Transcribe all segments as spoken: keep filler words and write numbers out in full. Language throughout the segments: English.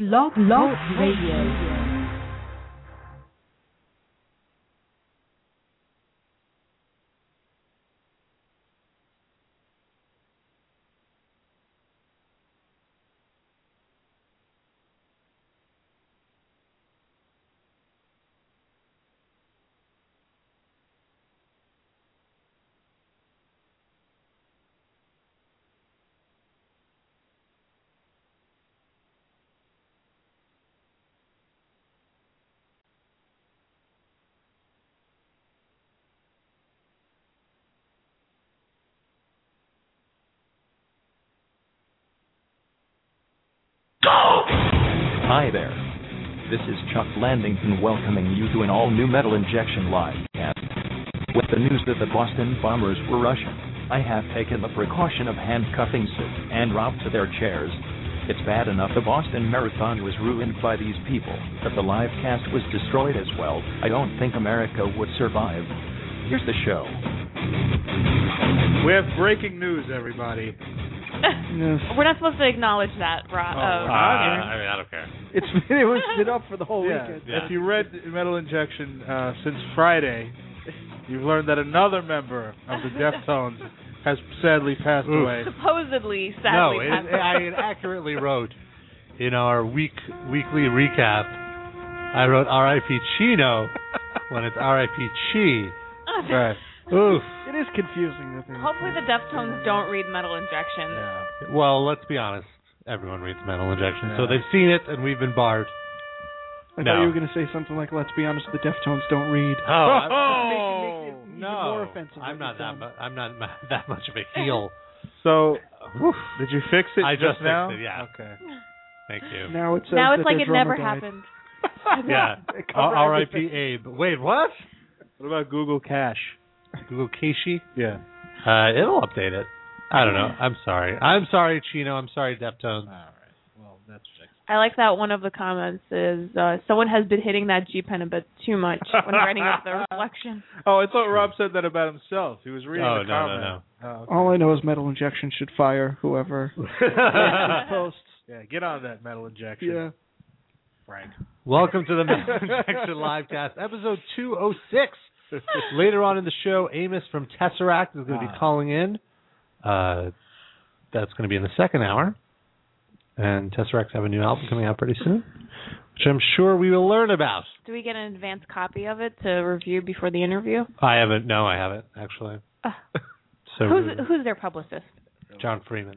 Blog Talk Radio. Hi there. This is Chuck Landington welcoming you to an all-new Metal Injection livecast. With the news that the Boston Bombers were Russian, I have taken the precaution of handcuffing Sid and Rob to their chairs. It's bad enough the Boston Marathon was ruined by these people, but the livecast was destroyed as well. I don't think America would survive. Here's the show. We have breaking news, everybody. Yes. We're not supposed to acknowledge that, Rob. Oh, uh, uh, I mean, I don't care. It's been, it was been up for the whole yeah. weekend. Yeah. If you read Metal Injection uh, since Friday, you've learned that another member of the Deftones has sadly passed Oof. away. Supposedly, sadly, No, it, passed I away. accurately wrote in our week weekly recap, I wrote R I P Chino when it's R I P Chi. Right. Oof. It is confusing. I think. Hopefully the Deftones don't read Metal Injection. Yeah. Well, let's be honest. Everyone reads Metal Injection, Yeah. so they've seen it, and we've been barred. I No. thought you were going to say something like, "Let's be honest, the Deftones don't read." Oh, I'm, Make it, make it even no. more offensive. I'm than not it's that. done. Mu- I'm not ma- that much of a heel. So, Oof. did you fix it I just now? fixed it, yeah. Okay. Thank you. Now it says Now it's that like their it never drummer died. happened. Yeah. It covered R I P everything. Abe. Wait, what? What about Google Cache? Google Keishi? Yeah. Uh, it'll update it. I don't know. I'm sorry. I'm sorry, Chino. I'm sorry, Deftones. All right. Well, that's fixed. I like that one of the comments is, uh, someone has been hitting that G-pen a bit too much when writing up the reflection. Oh, I thought Rob said that about himself. He was reading Oh, the no, no, comment. no. Oh, okay. All I know is Metal Injection should fire whoever posts. Yeah, get on that Metal Injection. Yeah. Frank. Welcome to the Metal Injection Livecast, episode two oh six. Later on in the show, Amos from Tesseract is going to be Ah. calling in. Uh, that's going to be in the second hour. And Tesseract have a new album coming out pretty soon, which I'm sure we will learn about. Do we get an advanced copy of it to review before the interview? I haven't. No, I haven't, actually. Uh, So who's who's their publicist? John Freeman.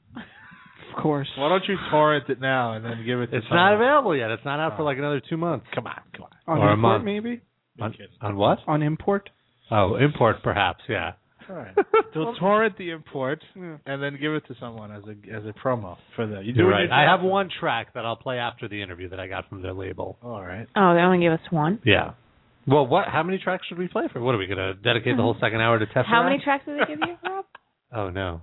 Of course. Why don't you torrent it now and then give it to It's someone? not available yet. It's not out for like another two months. Come on, come on. On Or a import, month. maybe? On, on what? On import? Oh, import, perhaps, yeah. All right. So torrent the import and then give it to someone as a as a promo for the. You You're right. I have one track that I'll play after the interview that I got from their label. All right. Oh, they only gave us one? Yeah. Well, what? How many tracks should we play for? What are we going to dedicate the whole second hour to Tesseract? How many tracks did they give you, Rob? Oh, no.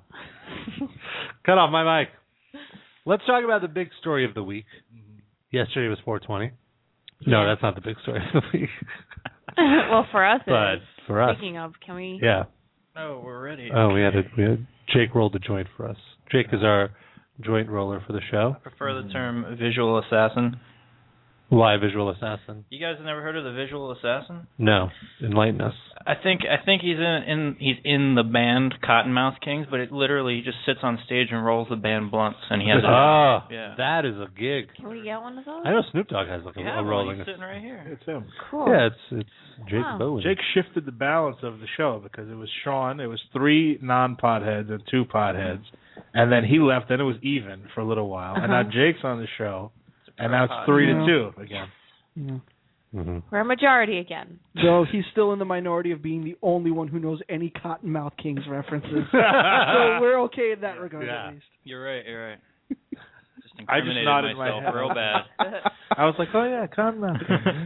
Cut off my mic. Let's talk about the big story of the week. Yesterday was four twenty. No, Yeah. that's not the big story of the week. Well, for us, it But is. for us, Speaking of, can we? yeah. Oh, we're ready. Oh, we had a, we had Jake rolled the joint for us. Jake is our joint roller for the show. I prefer the term visual assassin. Why visual assassin? You guys have never heard of the visual assassin? No, enlighten us. I think I think he's in, in he's in the band Cottonmouth Kings, but it literally he just sits on stage and rolls the band blunts, and he has a Oh, yeah. that is a gig. Can we get one of those? I know Snoop Dogg has like a, yeah, a well, rolling. he's sitting right here. It's him. Cool. Yeah, it's it's Jake Wow. Bowen. Jake shifted the balance of the show because it was Sean, it was three non-potheads and two potheads, and then he left, then it was even for a little while, and now Uh-huh. Jake's on the show, and now it's three Yeah. to two again. Yeah. Mm-hmm. We're a majority again. Though he's still in the minority of being the only one who knows any Cottonmouth Kings references. So we're okay in that regard, Yeah. at least. You're right. You're right. Just I just incriminated nodded my myself head. real bad. I was like, oh yeah, Cottonmouth.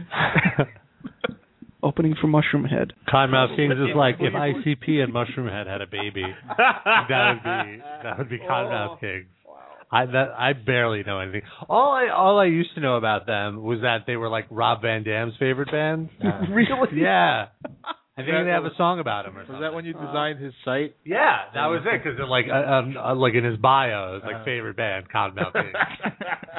Opening for Mushroom Head. Cottonmouth Kings is like if I C P and Mushroomhead had a baby. That would be that would be Cottonmouth Kings. I that I barely know anything. All I all I used to know about them was that they were like Rob Van Dam's favorite band. Really? Yeah. I think they have a song about him or something. Was that when you designed his site? Yeah, that was it. Because like uh, um, uh, like in his bio, it was like Uh. favorite band, Cottonmouth Kings. Wow.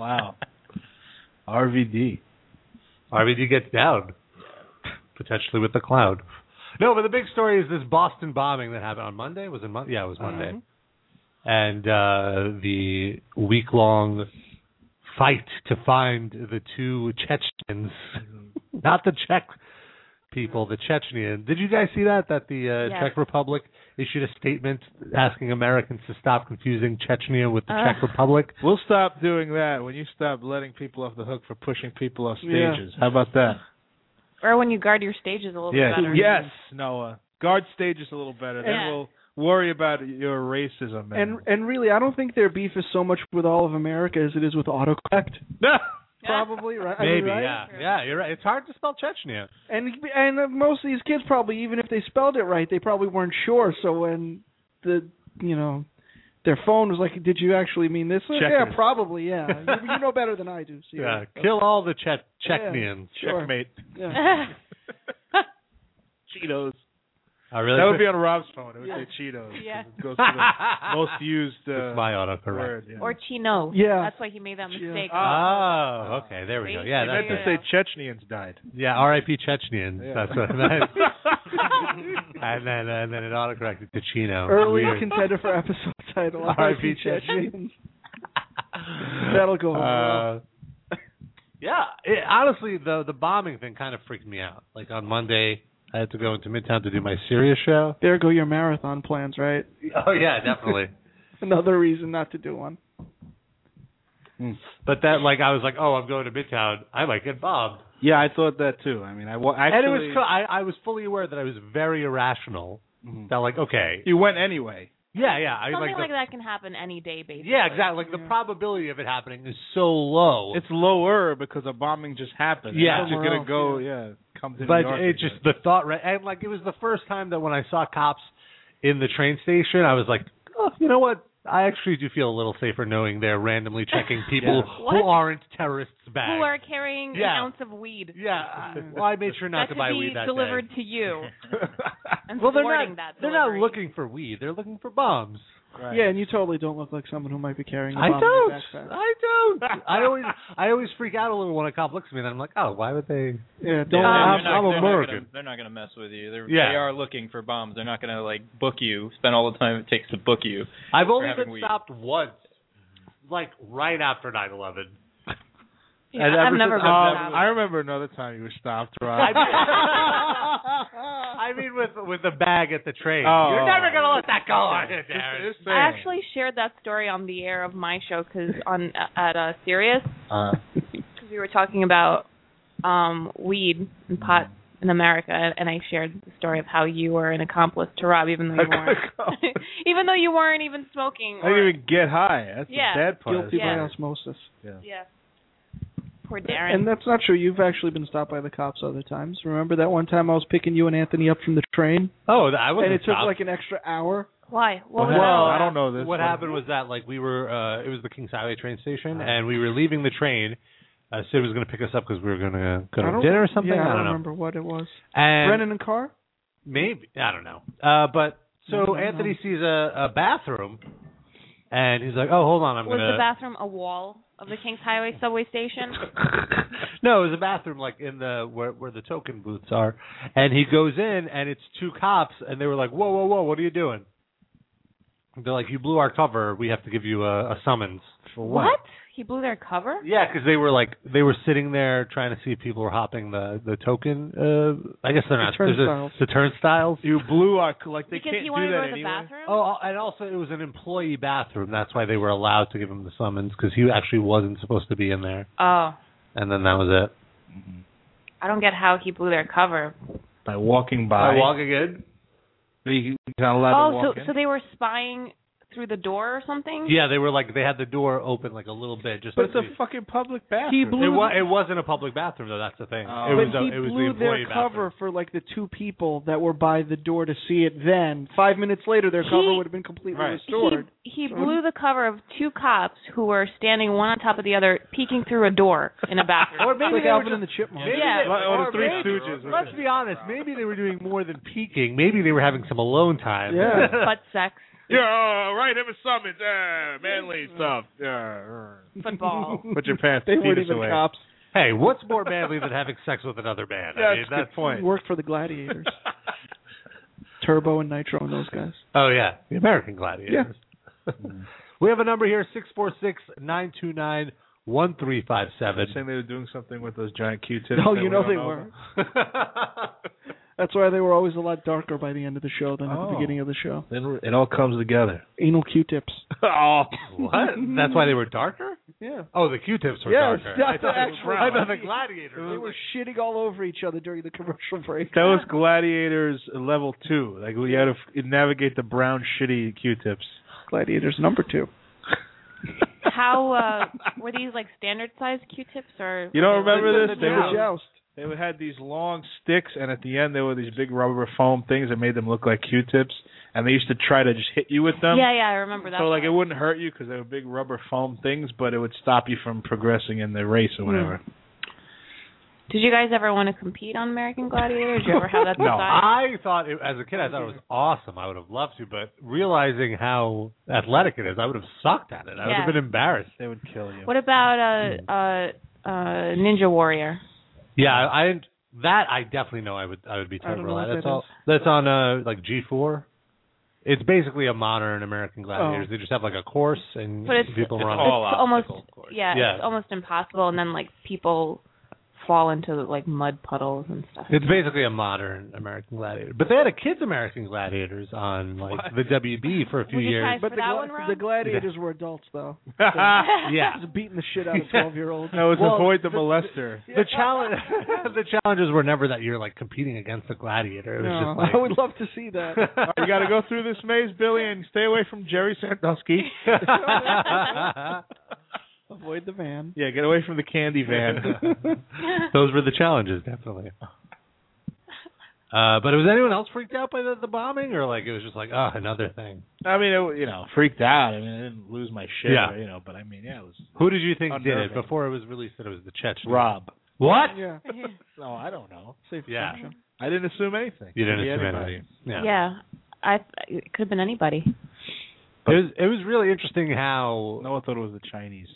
Wow. R V D. R V D gets down, potentially with the cloud. No, but the big story is this Boston bombing that happened on Monday. Was it Monday? Yeah, it was Monday. Mhm. And uh, the week-long fight to find the two Chechens, not the Czech people, the Chechenians. Did you guys see that? That the uh, Yes. Czech Republic issued a statement asking Americans to stop confusing Chechnya with the Uh. Czech Republic. We'll stop doing that when you stop letting people off the hook for pushing people off Yeah. stages. How about that? Or when you guard your stages a little Yes. bit better. Yes, Noah. Guard stages a little better. Then Yeah. we'll worry about your racism. And and really, I don't think their beef is so much with all of America as it is with autocorrect. no. Probably, right? I mean, Maybe, right? yeah. Yeah, you're right. It's hard to spell Chechnya. And and uh, most of these kids probably, even if they spelled it right, they probably weren't sure. So when the you know their phone was like, "Did you actually mean this?" Like, yeah, Checkers. probably. Yeah, you, you know better than I do. So Yeah, kill all the che- Chechnyans. Sure. Checkmate. Yeah. Cheetos. I really That would be on Rob's phone. It would Yeah. say Cheetos. 'cause Yeah. It goes to the most used uh, It's my autocorrect. word. Yeah. Or Chino. Yeah. That's why he made that mistake. Oh, okay. There we go. Yeah, I meant that's to it. say Chechnyans died. Yeah, R I P Chechnyans. Yeah. That's what I meant. and then and then it autocorrected to Chino. Early Weird. contender for episode title. R I P Chechens. That'll go well. Uh, yeah, it, honestly, the the bombing thing kind of freaked me out. Like on Monday, I had to go into Midtown to do my Sirius show. There go your marathon plans, right? Oh yeah, definitely. Another reason not to do one. But that, like, I was like, oh, I'm going to Midtown. I might get bombed. Yeah, I thought that too. I mean, I wa- actually. And it was, co- I, I was fully aware that I was very irrational. Mhm. That, like, okay, You went anyway. yeah, yeah, I Something like, like, the, that can happen any day, basically. yeah, exactly. Like the probability of it happening is so low. It's lower because a bombing just happened. Yeah. It's just Somewhere gonna else, go. Yeah. Come to But New York. it just the thought, right? And like it was the first time that when I saw cops in the train station, I was like, oh, you know what? I actually do feel a little safer knowing they're randomly checking people Yeah. who What? aren't terrorists' bags. Who are carrying Yeah. an ounce of weed. Yeah. I- Well, I made sure not that to could buy be weed that delivered day. to you. And Well, they're thwarting not. that They're not delivery. looking for weed. They're looking for bombs. Right. Yeah, and you totally don't look like someone who might be carrying a I bomb in your don't. backpack. I don't. I always, I always freak out a little when a cop looks at me, and I'm like, oh, why would they? Yeah, don't. Yeah, I'm- they're I'm not, they're not American. gonna, they're not going to mess with you. They're, Yeah. They are looking for bombs. They're not going to like book you. Spend all the time it takes to book you. I've only having been weed. stopped once, like right after nine eleven. Yeah, And I've ever never since been I've Um, stopped. I remember another time you were stopped, Rob. I mean, I mean with with the bag at the train. Oh. You're never gonna let that go on, Just- Darren. just I saying. actually shared that story on the air of my show because on at uh, Sirius Uh, because we were talking about um, weed and pot in America, and I shared the story of how you were an accomplice to Rob, even though you weren't, even though you weren't even smoking. I Or, didn't even get high. That's Yeah. the bad part. Guilty Yeah. by osmosis. yeah, poor Darren. And that's not true. You've actually been stopped by the cops other times. Remember that one time I was picking you and Anthony up from the train, Oh, I wasn't and it took stopped. like an extra hour. Why? What Well, was well, that? I don't know this. What What- happened was that like we were, uh, it was the Kings Highway train station, and we were leaving the train. Uh, Sid was going to pick us up because we were going to go I to don't- dinner or something. Yeah, I I don't don't know. remember what it was. And Brennan and Carr? maybe I don't know. Uh, but so No, no, Anthony no. sees a, a bathroom, and he's like, "Oh, hold on, I'm Was gonna." the bathroom a wall of the Kings Highway subway station? No, it was a bathroom like in the where where the token booths are, and he goes in, and it's two cops, and they were like, "Whoa, whoa, whoa, what are you doing?" They're like, "You blew our cover. We have to give you a, a summons." For What? He blew their cover? Yeah, because they were like they were sitting there trying to see if people were hopping the the token. Uh, I guess they're The not there's a- turnstiles. The turnstiles. You blew our like they Because can't he do wanted to that go to the anyway. bathroom? Oh, and also it was an employee bathroom. That's why they were allowed to give him the summons because he actually wasn't supposed to be in there. Oh. And then that was it. I don't get how he blew their cover. By walking by. walking in. He's not allowed to Oh, walk so in. so they were spying through the door or something? Yeah, they were like they had the door open like a little bit, just. But it's to a see. fucking public bathroom. He blew It, the- wa- it wasn't a public bathroom though. That's the thing. Oh. It But was. A, he it was blew the their employee cover bathroom. for like the two people that were by the door to see it then. Five minutes later, their cover He- would have been completely Right. restored. He he blew the cover of two cops who were standing one on top of the other, peeking through a door in a bathroom. Or It's maybe like they were Alvin just- and the Chipmunks. Maybe Yeah. they- Like, or the or Three maybe- Stooges. Let's be honest. Maybe they were doing more than peeking. Maybe they were having some alone time. Yeah. Butt sex. Yeah, uh, right. Ever Summit, uh, manly stuff. Uh, Football. Put your pants. They weren't penis even away. cops. Hey, what's more manly than having sex with another man? Yeah, I mean, that's a good point. Worked for the Gladiators. Turbo and Nitro and those guys. Oh, yeah. The American Gladiators. Yeah. We have a number here, six four six, nine two nine, one three five seven. Saying they were doing something with those giant Q-tips. No, that you we know don't they know were. about. That's why they were always a lot darker by the end of the show than at Oh. the beginning of the show. Then it all comes together. Anal Q-tips. Oh, What? That's why they were darker? Yeah. Oh, the Q-tips were Yeah, darker. it's not I thought, the actual I thought the body. gladiators. They were shitting all over each other during the commercial break. that was Gladiators level two. Like we had to f- navigate the brown shitty Q-tips. Gladiators number two. How uh, were these like standard size Q-tips or? You don't were they, remember like, this? They The were joust. They would had these long sticks, and at the end there were these big rubber foam things that made them look like Q-tips, and they used to try to just hit you with them. Yeah, yeah, I remember that. So like it part. wouldn't hurt you because they were big rubber foam things, but it would stop you from progressing in the race or whatever. Hmm. Did you guys ever want to compete on American Gladiator? Did you ever have that No. desire? I thought, it, as a kid, I thought it was awesome. I would have loved to, but realizing how athletic it is, I would have sucked at it. I would Yeah. have been embarrassed. They would kill you. What about uh, uh, uh, Ninja Warrior? Yeah, I, I that I definitely know I would I would be I don't terrible know at. what That's that all. is. That's on uh like G four. It's basically a modern American Gladiators. Oh. They just have like a course and But it's- people it's run. all it's almost obstacle course. yeah, Yeah. it's almost impossible, and then like people fall into like mud puddles and stuff. It's basically a modern American Gladiator. But they had a kids American Gladiators on like the W B for a few Would you years. try But for the, that gla- one, Rob? the Gladiators were adults, though. Yeah. Just beating the shit out of twelve-year-olds. No, it was Well, avoid the molester. The challenge, the challenges were never that you're like competing against a gladiator. It was No, just like I would love to see that. All right, you got to go through this maze, Billy, and stay away from Jerry Sandusky. Avoid the van. Yeah, get away from the candy van. Those were the challenges, definitely. Uh, but was anyone else freaked out by the, the bombing, or like it was just like, oh, another thing? I mean, it, you know, freaked out. I mean, I didn't lose my shit. Yeah. Or, you know, but I mean, yeah, it was Who did you think did it unnerving. before it was released that it was the Chechens? Rob. What? Yeah. No, I don't know. Safe Yeah. assumption. I didn't assume anything. You didn't Could be assume anybody. anything. Yeah. yeah, I it could have been anybody. It was it was really interesting how. No one thought it was the Chinese.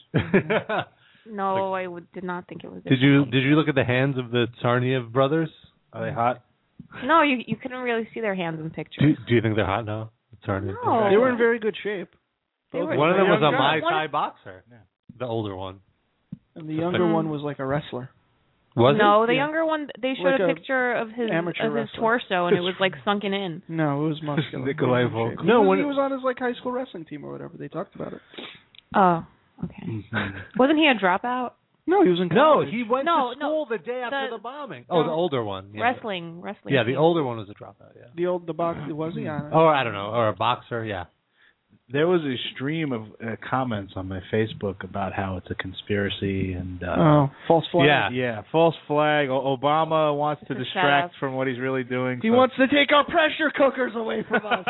No, I would, did not think it was. Did you did you look at the hands of the Tsarnaev brothers? Are they hot? No, you you couldn't really see their hands in pictures. Do, do you think they're hot now? The Tsarnaev No. brothers? They were in very good shape. They were- One of them was a Young Muay guys. Thai boxer. Yeah. The older one. And the younger Mm. one was like a wrestler. Was no, it? the Yeah. younger one. They showed Like a a picture of his amateur of his wrestler. torso, and it was like sunken in. No, it was muscular. Nikolai He was in Volkov. shape. No, he, was, when he it- was on his like high school wrestling team or whatever. They talked about it. Oh, okay. Wasn't he a dropout? No, he was in No, college. he went No, to no, school the day after the- the, bombing. Oh, the older one. Yeah. Wrestling, wrestling. Yeah, the team. older one was a dropout. Yeah. The old the box was he on? Or I don't know, or a boxer. Yeah. There was a stream of uh, comments on my Facebook about how it's a conspiracy and uh, Oh, false flag. Yeah. yeah, false flag. O- Obama wants to It's a distract setup. from what he's really doing. He so- wants to take our pressure cookers away from us.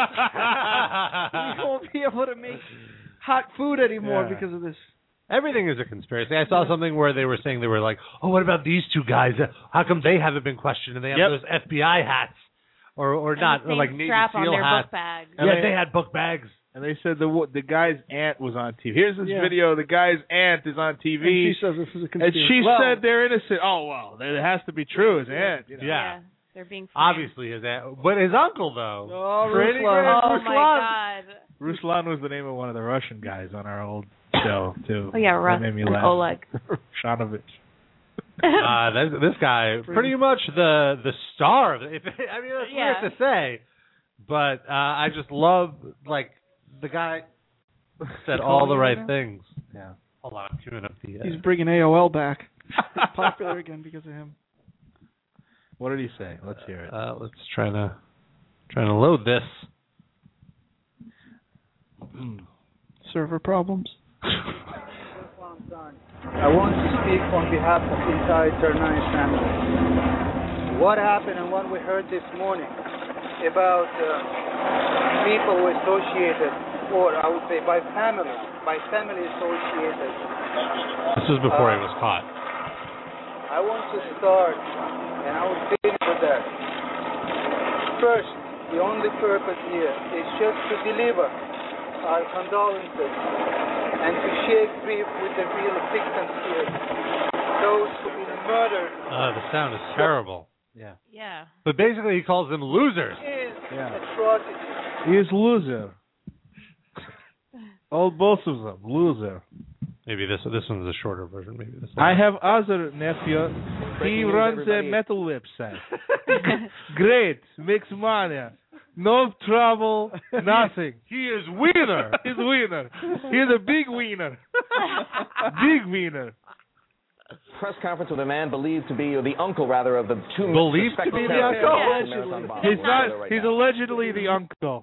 We won't be able to make hot food anymore Yeah. because of this. Everything is a conspiracy. I saw something where they were saying they were like, "Oh, what about these two guys? How come they haven't been questioned and they have Yep. those F B I hats, or or And not, the or same like Navy strap on SEAL their hats?" book bag. And Yeah, they- they had book bags. And they said the wo- the guy's aunt was on T V. Here's this Yeah. video. The guy's aunt is on T And V, she says this is a and conspiracy. she Well, said they're innocent. Oh well, it has to be true. His aunt, you know. Yeah. they're being framed. Obviously, his aunt, but his uncle though. Oh, Pretty Ruslan. good. Oh Ruslan. my God. Ruslan was the name of one of the Russian guys on our old show too. Oh yeah, That Russ made me and laugh. Oleg. Shanovich. Uh, this, this guy, pretty much the the star of it. If, I mean, that's Yeah. weird to say, but uh, I just love like the guy said all the right things. Yeah. Hold on, I'm queuing up the. Uh, He's bringing A O L back. It's popular again because of him. What did he say? Let's hear it. Uh, let's try to trying to load this. Server problems. I want to speak on behalf of the entire Tsarnaev family. What happened and what we heard this morning about uh, people who associated, or I would say by family, by family associated. This was before he was caught. I want to start, and I will begin with that. First, the only purpose here is just to deliver our condolences and to share grief with the real victims here, those who've been murdered. Uh, the sound is terrible. Yeah. Yeah. But basically, he calls them losers. Is Yeah. atrocity. He is loser. All both of them, loser. Maybe this this one's a shorter version. Maybe this. I have other nephew. He runs a metal website. Great, makes money. No trouble, nothing. He is wiener. He's wiener. He's a big wiener. Big wiener. Press conference with a man believed to be, or the uncle rather, of the two Believed to be the uncle? uncle? He's not. He's allegedly the uncle.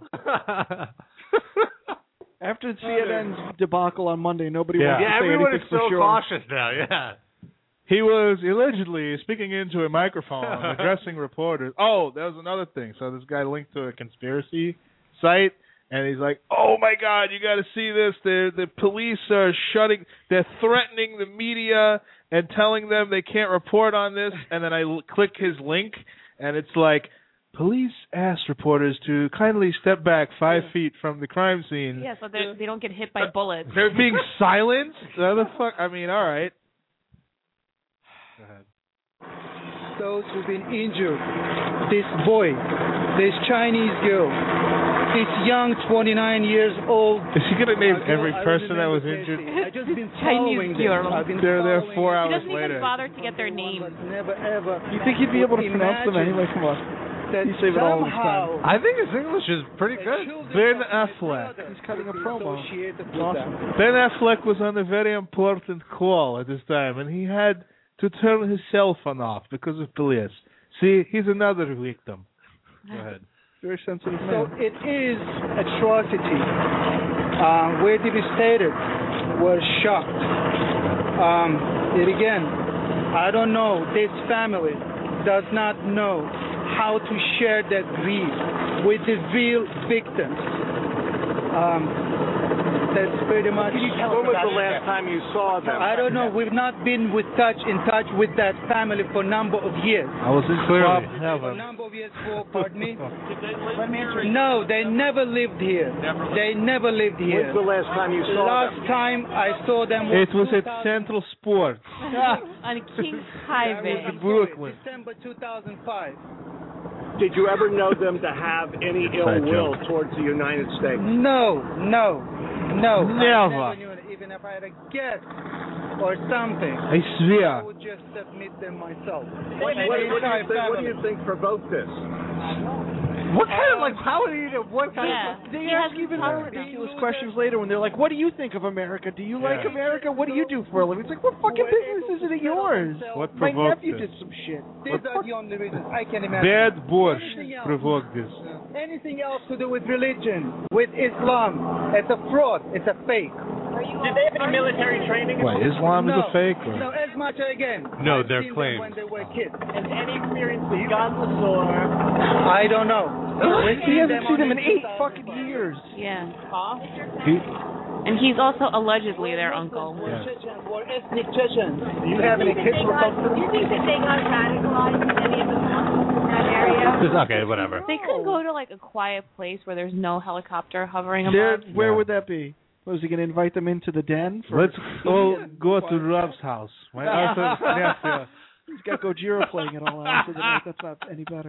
After the C N N's debacle on Monday, nobody Yeah. wants Yeah, to say everyone anything is for so sure. cautious now. Yeah. He was allegedly speaking into a microphone, addressing reporters. Oh, that was another thing. So this guy linked to a conspiracy site, and he's like, "Oh my God, you got to see this! The the police are shutting. They're threatening the media and telling them they can't report on this." And then I l- click his link, and it's like, police asked reporters to kindly step back five feet from the crime scene. Yeah, so they they don't get hit by bullets. They're being silenced. What the fuck? I mean, all right. Go ahead. Those who've been injured, this boy, this Chinese girl, this young twenty-nine years old. Is he gonna name uh, every girl, I person that was remember injured? Casey. I just been Chinese following them. girl. I've been They're there following four them. He hours doesn't later. even bother to get their name. But never ever. You think he'd be able to pronounce them imagine anyway? Come on. That You save it all this somehow time. I think his English is pretty good. Ben Affleck. He's cutting a promo. associated with Awesome. that. Ben Affleck was on a very important call at this time, and he had to turn his cell phone off because of police. See, he's another victim. Go ahead. Very sensitive So man. it is atrocity. Uh, we're devastated. We're shocked. Um, it again, I don't know. This family does not know how to share that grief with the real victims. Um, that's pretty much. When was the last time you saw them? I don't know. We've not been with touch in touch with that family for a number of years. I was in Clearly. club For a heaven. number of years. For pardon me. No, they never lived here. They never lived here. When's the last time you saw Last them? time I saw them was It was at two thousand Central Sports. On King's Highway. in Brooklyn. December two thousand five. Did you ever know them to have any ill Inside will joke. towards the United States? No, no, no. I Never. never knew it. Even if I had a guess or something, I I swear. would just submit them myself. What, And what, the what, do you entire think, what do family. you think provoked this? What kind of like? How do you know? What kind Yeah. of? They He ask hasn't even talked more to them. ridiculous questions later when they're like, "What do you think of America? Do you like Yeah. America? What do you do for a living?" It's like, "What fucking business is it of yours?" What My provoked nephew this? did some shit. These are the only reasons I can imagine. Bad borscht Anything else? provoked this. Anything else to do with religion, with Islam, it's a fraud. It's a fake. Did they have any military training? Wait, Islam no, is a fake? Or? No, as much again. No, I've their seen them claims. when they were kids. And any experience with guns or? I don't know. We've He seen hasn't them seen on him in eight two thousand fucking five. years. Yeah. He, And he's also allegedly their uncle. Yeah. Chechens, we're ethnic Chechens. Do you have any kids who come Do you think that they got radicalized in any of the mosques in that area? Just, okay, whatever. They could go to like a quiet place where there's no helicopter hovering There, above. where Yeah. would that be? Was he going to invite them into the den? For let's all go to Rob's house. My other nephew. He's got Gojira playing it all hours of the night. That's not any better.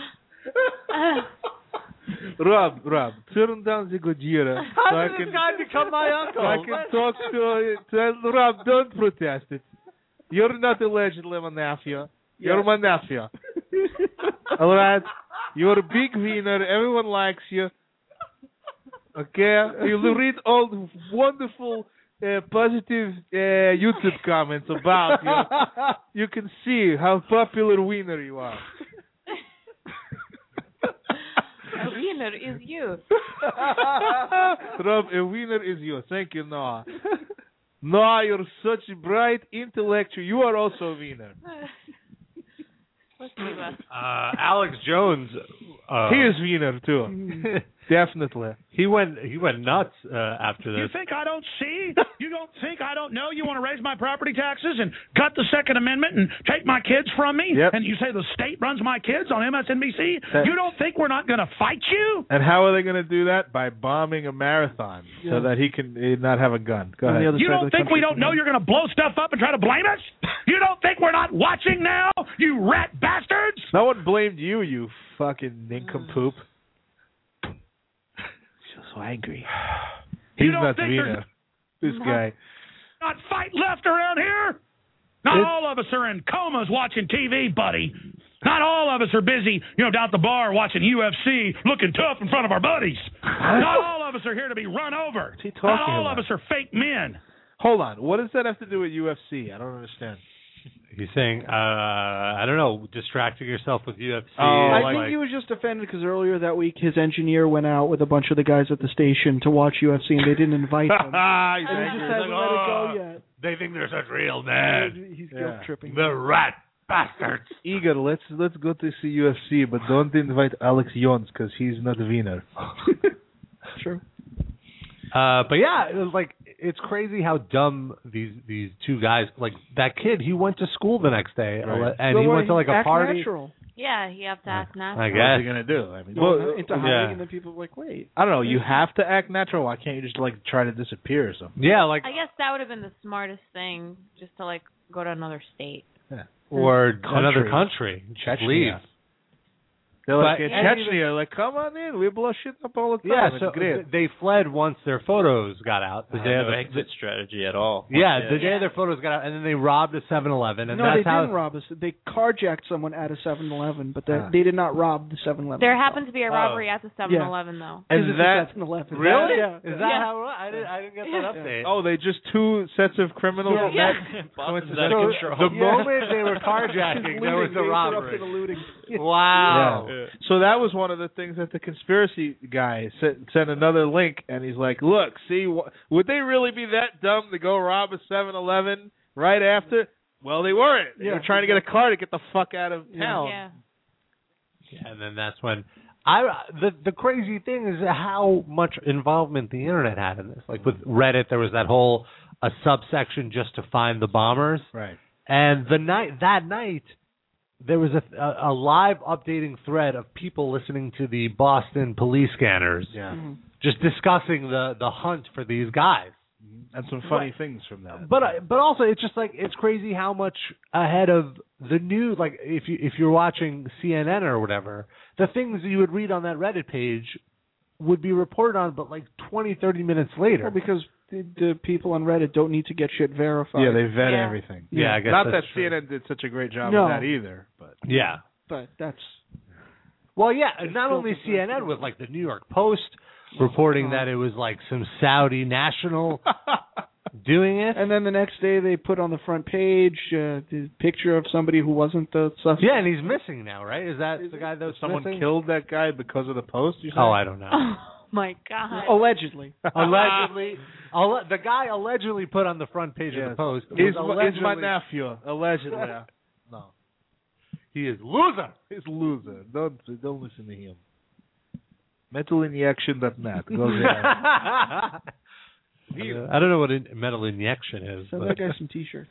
Rob, Rob, turn down the Gojira. How so I did can, this guy become my uncle? so I can talk to, to Rob. Don't protest it. You're not allegedly my nephew. You're my nephew. All right. You're a big winner. Everyone likes you. Okay. You'll read all the wonderful, uh, positive uh, YouTube comments about you. You can see how popular winner you are. A winner is you. Rob, a winner is you. Thank you, Noah. Noah, you're such a bright intellectual. You are also a winner. Let's move on. Uh, Alex Jones. Uh, He is winner too. Definitely. He went he went nuts uh, after You this. think I don't see? You don't think I don't know? You want to raise my property taxes and cut the Second Amendment and take my kids from me? Yep. And you say the state runs my kids on M S N B C? That- You don't think we're not going to fight you? And how are they going to do that? By bombing a marathon Yeah. so that he can eh, not have a gun. Go On the ahead. other You side of don't the think we country don't from know him. you're going to blow stuff up and try to blame us? You don't think we're not watching now, you rat bastards? No one blamed you, you fucking nincompoop. She's so angry. You He's don't not think Vina. This guy. Not fight left around here? Not It- all of us are in comas watching T V, buddy. Not all of us are busy, you know, down at the bar watching U F C, looking tough in front of our buddies. Not all of us are here to be run over. What's he Not talking all about? of us are fake men. Hold on. What does that have to do with U F C? I don't understand. He's saying, uh, I don't know, distracting yourself with U F C. Oh, I like, think he was just offended because earlier that week his engineer went out with a bunch of the guys at the station to watch U F C and they didn't invite him. Ah, he's and he angry. just hasn't let it go yet. they think they're such real men. He's Yeah. guilt tripping. The rat bastards. Igor, let's let's go to see U F C, but don't invite Alex Jones because he's not a winner. True. Uh, but yeah, it was like it's crazy how dumb these these two guys. Like that kid, he went to school the next day, Right. and Well, he well, went to like a act party. Natural. Yeah, you have to act natural. I What's guess. he gonna do? I mean, Well, well, into hiding, yeah. and then people are like, wait. I don't know. You have to act natural. Why can't you just like try to disappear or something? Yeah, like I guess that would have been the smartest thing, just to like go to another state. or Country. another country. Just Chechnya. leave. They're like But- in and Chechnya, like come on in. We blow shit up all the time. Yeah, It's so great. they fled once their photos got out. The They day have of no the, exit strategy at all. yeah, Once the they- day their photos got out, and then they robbed a seven eleven, and no, that's they how. didn't rob us. They carjacked someone at a seven eleven, but they, Ah. they did not rob the seven eleven. There happened to be a robbery at the seven eleven, though. And that seven eleven. Really? Yeah. Is that Yeah. how? I didn't. I didn't get that update. Oh, they just two sets of criminals. Yeah. met? Boston's Coincidence. out of control. The Yeah. moment they were carjacking, there was Looting. a They robbery. interrupted the looting. Wow. Yeah. So that was one of the things that the conspiracy guy sent, sent another link, and he's like, "Look, see, wh- would they really be that dumb to go rob a seven eleven right after?" Well, they weren't. They Yeah. were trying to get a car to get the fuck out of town. Yeah. Yeah, and then that's when I the the crazy thing is how much involvement the internet had in this. Like with Reddit, there was that whole a subsection just to find the bombers, Right. and the night that night there was a, a a live updating thread of people listening to the Boston police scanners, Yeah. just discussing the the hunt for these guys. And some funny Right. things from that. But I- but also it's just like it's crazy how much ahead of the news. Like if you if you're watching C N N or whatever, the things that you would read on that Reddit page would be reported on, but like twenty, thirty minutes later. Well, because the, the people on Reddit don't need to get shit verified. Yeah, they vet Yeah. everything. Yeah, I guess Not that that's C N N true. did such a great job No. of that either, but Yeah. But that's Well, yeah, and not still only different. C N N with like the New York Post reporting that it was like some Saudi national doing it. And then the next day they put on the front page uh, the picture of somebody who wasn't the suspect. Yeah, and he's missing now, right? Is that the guy that was someone missing? killed that guy because of the post. You Oh, I don't know. Oh my God. Allegedly. Allegedly, alle- the guy allegedly put on the front page of the Post. He's, was my- he's my allegedly- nephew. Allegedly. No, He is loser. he's loser. Don't don't listen to him. metal injection dot net. Go there. I don't know what in- metal injection is. Send but- that guy some T-shirts.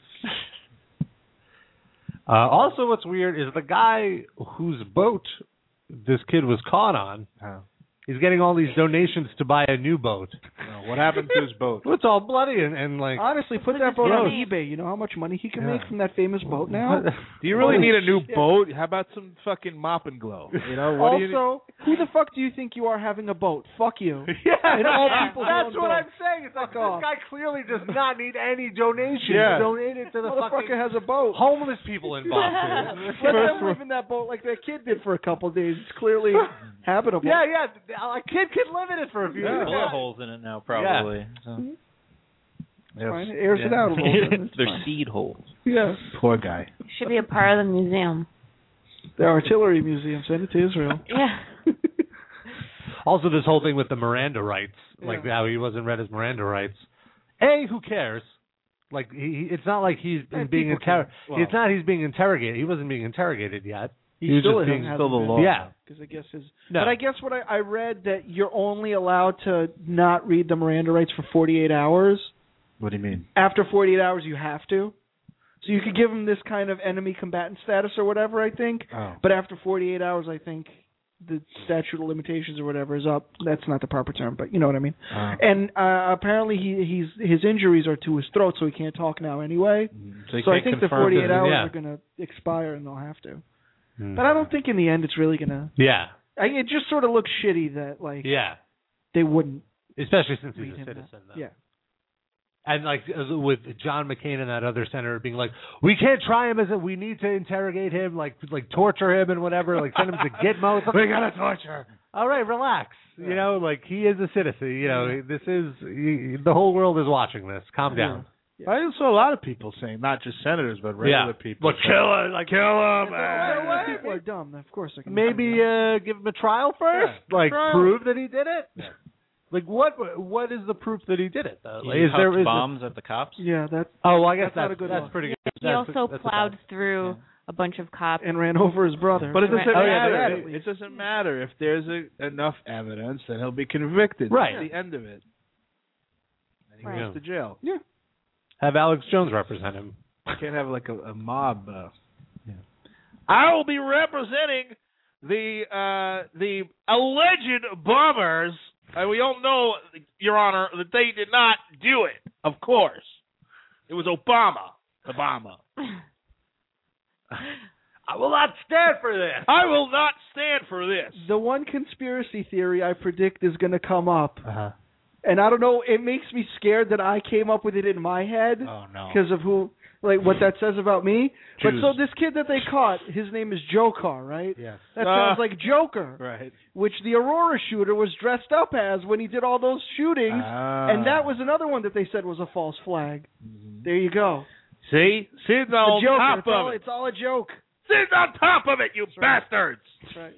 Uh, also, what's weird is the guy whose boat this kid was caught on. How? He's getting all these donations to buy a new boat. No, what happened to his boat? Well, it's all bloody and, and like. Honestly, put that boat on eBay. You know how much money he can Yeah. make from that famous boat now? Do you really Holy need a new shit. boat? How about some fucking mop and glow? You know what do you need? Also, who the fuck do you think you are having a boat? Fuck you. Yeah, And all Yeah. people who that's own what boats. I'm saying. It's like Fuck this off. guy clearly does not need any donations. Yeah. Donated to the Motherfucker fucking has a boat. homeless people in Boston. Let them live in that boat like that kid did for a couple of days. It's clearly habitable. Yeah, yeah. A kid can live in it for a few There's years. bullet holes in it now, probably. So. Yes. Fine. It airs it Yeah. out a little bit. It's They're fine. seed holes. Yeah. Poor guy. Should be a part of the museum. The Artillery Museum. Send it to Israel. Yeah. Also, this whole thing with the Miranda rights, like Yeah. how he wasn't read his Miranda rights. A, who cares? Like he, he- it's not like he's Yeah, being people care. interrogated. Well- It's not he's being interrogated. He wasn't being interrogated yet. He, He was still just being hasn't still the been. law. Yeah. Because I guess his. No. But I guess what I, I read that you're only allowed to not read the Miranda rights for forty-eight hours. What do you mean? After forty-eight hours, you have to. So you could give him this kind of enemy combatant status or whatever, I think. Oh. But after forty-eight hours, I think the statute of limitations or whatever is up. That's not the proper term, but you know what I mean. Uh, And uh, apparently he he's his injuries are to his throat, so he can't talk now anyway. so you So I can't think the confirm forty-eight that- hours yeah. are going to expire and they'll have to. Mm. But I don't think in the end it's really going to. Yeah. I, it just sort of looks shitty that like Yeah. they wouldn't. Especially since he's read a him citizen, that. though. Yeah. And like uh, with John McCain and that other senator being like, we can't try him as a, we need to interrogate him, like like torture him and whatever, like send him to Gitmo. We gotta torture. All right, relax. Yeah. You know, like he is a citizen. You know, yeah. this is he, the whole world is watching this. Calm down. Yeah. I saw a lot of people saying, not just senators, but regular yeah. people. But kill him, like kill him. Yeah, people are dumb. Of course, they can maybe uh, give him a trial first. Yeah. Like trial. prove that he did it. Yeah. Like what? What is the proof that he did it? Though? Like, He is there hucked is bombs at the cops? Yeah, that. Oh, well, I guess that's, not that's, a good that's look. pretty good. He That's, also that's plowed about, through yeah. a bunch of cops. And ran over his brother. But it doesn't Oh, yeah, matter. they had It, it doesn't matter if there's a, enough evidence, then he'll be convicted. Right. That's the end of it. And he Right. goes to jail. Yeah. Have Alex Jones represent him. You can't have like a, a mob. Uh, yeah. I will be representing the uh, the alleged bombers. Uh, we all know, Your Honor, that they did not do it. Of course, it was Obama. Obama. I will not stand for this. I will not stand for this. The one conspiracy theory I predict is going to come up, Uh-huh. and I don't know. It makes me scared that I came up with it in my head Oh no. because of who, like, what that says about me. But Jews. so this kid that they caught, his name is Joker, right? Yes. That Uh, sounds like Joker, Right. which the Aurora shooter was dressed up as when he did all those shootings, Ah. and that was another one that they said was a false flag. Mhm. There you go. See? Sid's The on Joker. top It's all, of it. it's all a joke. Sid's on top of it, you That's right. bastards. That's right.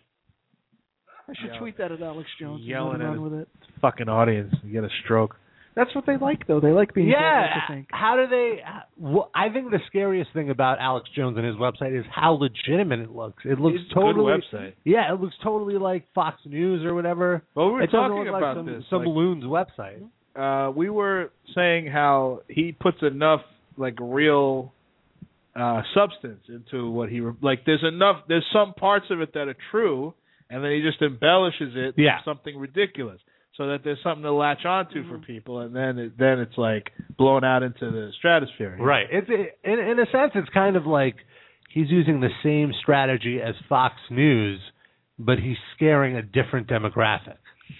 I should Yell- tweet that at Alex Jones. and yelling let him at run his- with it. Fucking audience. You get a stroke. That's what they like, though. They like being told what Yeah. to think. How do they? Well, I think the scariest thing about Alex Jones and his website is how legitimate it looks. It looks It's a totally. good website. Yeah, it looks totally like Fox News or whatever. Well, we were it doesn't talking look like about some, this. some like, loon's website. uh, we were saying how he puts enough like real uh, substance into what he re- like. There's enough. There's some parts of it that are true, and then he just embellishes it Yeah. with something ridiculous, so that there's something to latch onto for people, and then it, then it's like blown out into the stratosphere. Right. It's it, in in a sense, it's kind of like he's using the same strategy as Fox News, but he's scaring a different demographic.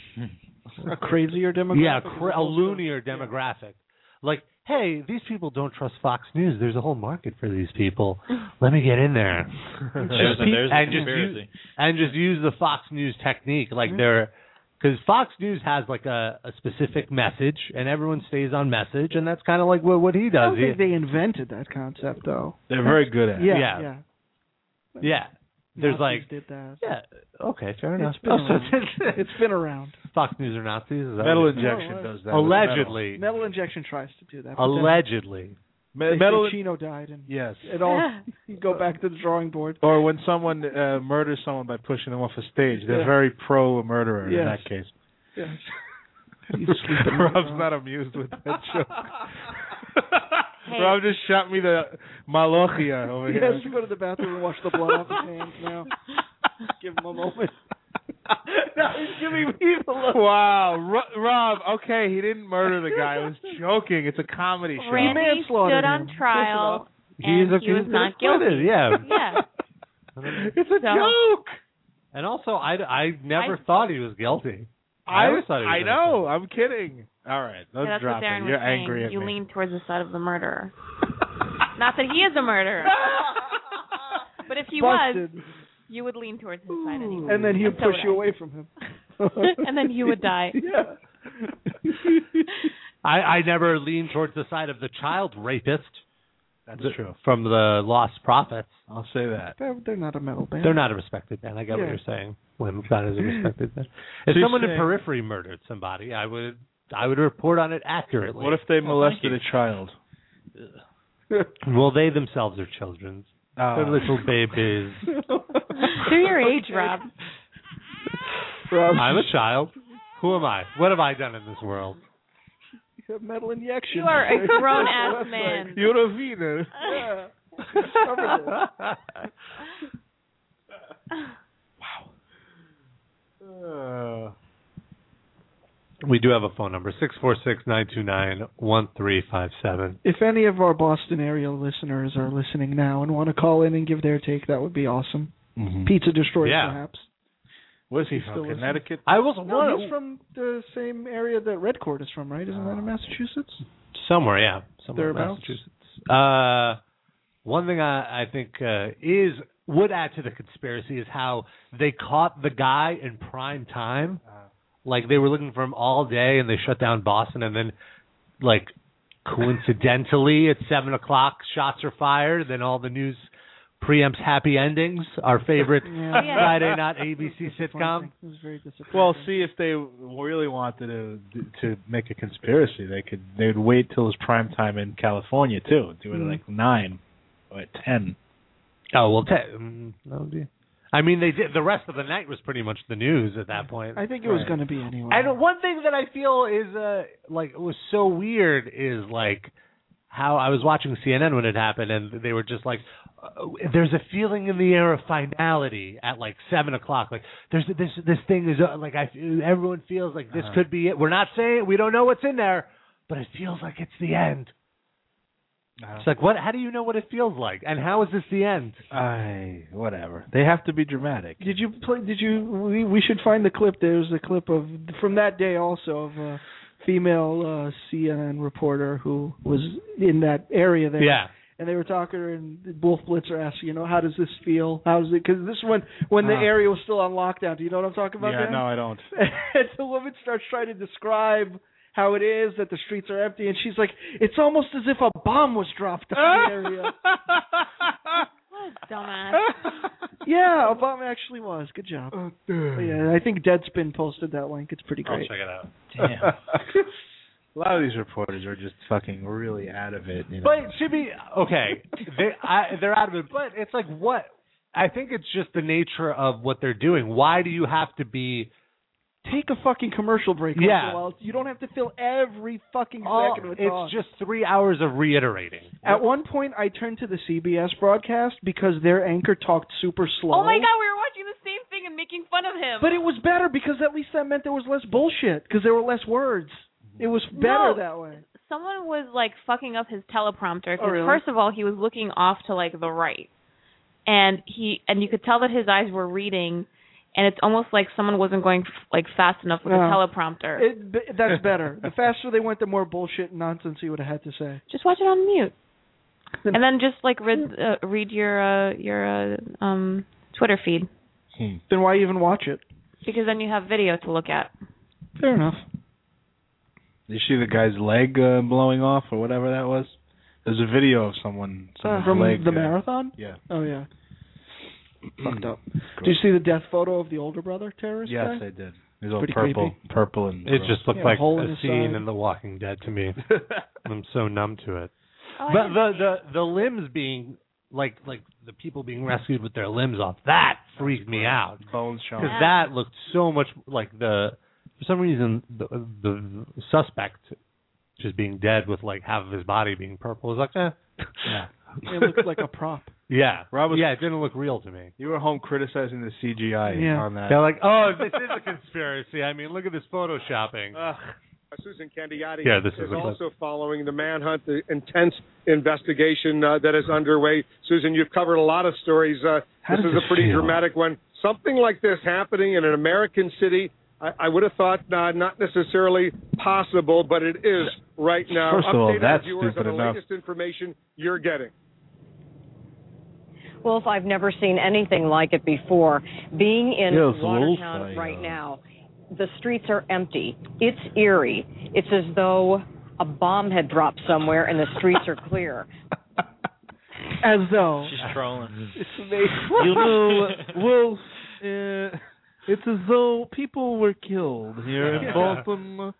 A crazier demographic. Yeah, cra- a loonier demographic. Like, hey, these people don't trust Fox News. There's a whole market for these people. Let me get in there. There's a, there's a and just conspiracy. use, and just use the Fox News technique, like they're because Fox News has like a, a specific message, and everyone stays on message, and that's kind of like what what he I does. don't He- think they invented that concept, though. They're very good at it. Yeah, Yeah. yeah. yeah, there's Nazis like did that. yeah, okay, fair enough. It's been, Oh, so around. it's- it's been around. Fox News are Nazis. Is that Metal what it is? injection Oh, does that. Allegedly, Metal Injection tries to do that. but then allegedly. Me- They metal. say Chino died, and Yes. it all you go back to the drawing board. Or when someone uh, murders someone by pushing them off a stage, they're Yeah. very pro murderer in Yes. that case. Yeah. You sleep in Rob's the- not amused with that joke. Hey. Rob just shot me the malochia over He here. has to go to the bathroom and wash the blood off his hands now. Give him a moment. No, he's giving me the look. Wow, Ro- Rob. Okay, he didn't murder the guy. I was joking. It's a comedy show. Randy manslaughtered stood on him. trial, He's and a- he was he's not acquitted, guilty. yeah. Yeah. It's a So- joke. And also, I, I never I- thought he was guilty. I, always thought he was I know. I'm kidding. All right, let's Yeah, that's drop what Darren it. was You're saying. angry at you me. lean towards the side of the murderer. Not that he is a murderer, but if he was, Busted. you would lean towards his side anyway. And then he would so push would you I. away from him. And then you would die. Yeah. I, I never leaned towards the side of the child rapist. That's the- true. From the Lost Prophets. I'll say that. They're, they're not a metal band. They're not a respected band. I get Yeah. what you're saying. Lamb of God is a respected band. If So you're someone in saying- Periphery murdered somebody, I would I would report on it accurately. What if they molested a child? Well, they themselves are children. Oh. They're little babies. Show your age, Rob. Rob. I'm a child. Who am I? What have I done in this world? You have metal injection. You are a grown ass man. You're a wiener. Yeah. Uh, we do have a phone number, six four six, nine two nine, one three five seven. If any of our Boston area listeners are listening now and want to call in and give their take, that would be awesome. mm-hmm. Pizza Destroyer, Yeah. perhaps. Was he He's from still listening. Connecticut? I was No, one he's from the same area that Red Court is from, right? Isn't that in Massachusetts? somewhere, yeah, somewhere in Thereabouts? Massachusetts. Uh, one thing I, I think uh, is would add to the conspiracy is how they caught the guy in prime time. Like they were looking for him all day, and they shut down Boston, and then like coincidentally at seven o'clock, shots are fired. Then all the news preempts happy endings. Our favorite Yeah. Friday night A B C sitcom. It was very disappointing. Well, see, if they really wanted to to make a conspiracy, they could. They would wait till it's prime time in California too. Do it at like nine or at ten. Oh well, te- um, that would be. I mean, they did. The rest of the night was pretty much the news at that point. I think it was Right. going to be anyway. And one thing that I feel is uh like it was so weird is like how I was watching C N N when it happened, and they were just like, uh, "There's a feeling in the air of finality at like seven o'clock. Like there's this this thing is uh, like I everyone feels like this Uh-huh. could be it. We're not saying we don't know what's in there, but it feels like it's the end." Uh, It's like what? How do you know what it feels like, and how is this the end? I whatever. They have to be dramatic. Did you play? Did you? We we should find the clip. There's a clip of from that day also of a female uh, C N N reporter who was in that area there. Yeah. And they were talking to her, and Wolf Blitzer asked, you know, how does this feel? How does it? Because this one, when the Uh. area was still on lockdown. Do you know what I'm talking about? Yeah, Dan? no, I don't. And the woman starts trying to describe how it is that the streets are empty, and she's like, it's almost as if a bomb was dropped on the area. What a dumbass. Yeah, a bomb actually was. Good job. Oh, Yeah, I think Deadspin posted that link. It's pretty I'll great. check it out. Damn. A lot of these reporters are just fucking really out of it. You know? But it should be okay. They I, they're out of it, but it's like what? I think it's just the nature of what they're doing. Why do you have to be? Take a fucking commercial break. once Yeah. in a while. You don't have to fill every fucking Oh, second with it's talk. just three hours of reiterating. At one point, I turned to the C B S broadcast because their anchor talked super slow. Oh my God, we were watching the same thing and making fun of him. But it was better because at least that meant there was less bullshit because there were less words. It was better No. that way. Someone was like fucking up his teleprompter. 'Cause Oh, really? First of all, he was looking off to like the right, and he and you could tell that his eyes were reading, and it's almost like someone wasn't going like fast enough with No. the teleprompter. It, b- that's better. The faster they went, the more bullshit and nonsense he would have had to say. Just watch it on mute, and then just like read uh, read your uh, your uh, um Twitter feed, Hmm. Then why even watch it? because then you have video to look at. Fair enough. Did you see the guy's leg uh, blowing off or whatever that was? There's a video of someone Uh, someone's from leg. the uh, marathon? Yeah. Oh, yeah. Fucked up. Gross. Did you see the death photo of the older brother terrorist Yes, guy? I did. He's all Pretty purple, creepy. purple and. It gross. just looked Yeah, like hole in a his scene side. in The Walking Dead to me. I'm so numb to it. Oh, I But didn't the, see the it. the limbs being like like the people being rescued with their limbs off, that freaked me out bones showing. because that looked so much like the for some reason the the suspect just being dead with like half of his body being purple was like eh. Yeah. It looked like a prop. Yeah, Rob was- yeah, it didn't look real to me. You were home criticizing the C G I Yeah. on that. They're like, oh, this is a conspiracy. I mean, look at this photoshopping. Ugh. Susan Candiotti Yeah, this is is a clip. also following the manhunt, the intense investigation uh, that is underway. Susan, you've covered a lot of stories. Uh, How this does is it a pretty feel? dramatic one. Something like this happening in an American city, I, I would have thought uh, not necessarily possible, but it is right now. First of all, Update our that's viewers stupid on the enough. latest information you're getting. Wolf, I've never seen anything like it before. Being in Yeah, it's a little Watertown funny, right uh, now, the streets are empty. It's eerie. It's as though a bomb had dropped somewhere and the streets are clear. As though. She's trolling. It's amazing. You know, Wolf, uh, it's as though people were killed here in Boston.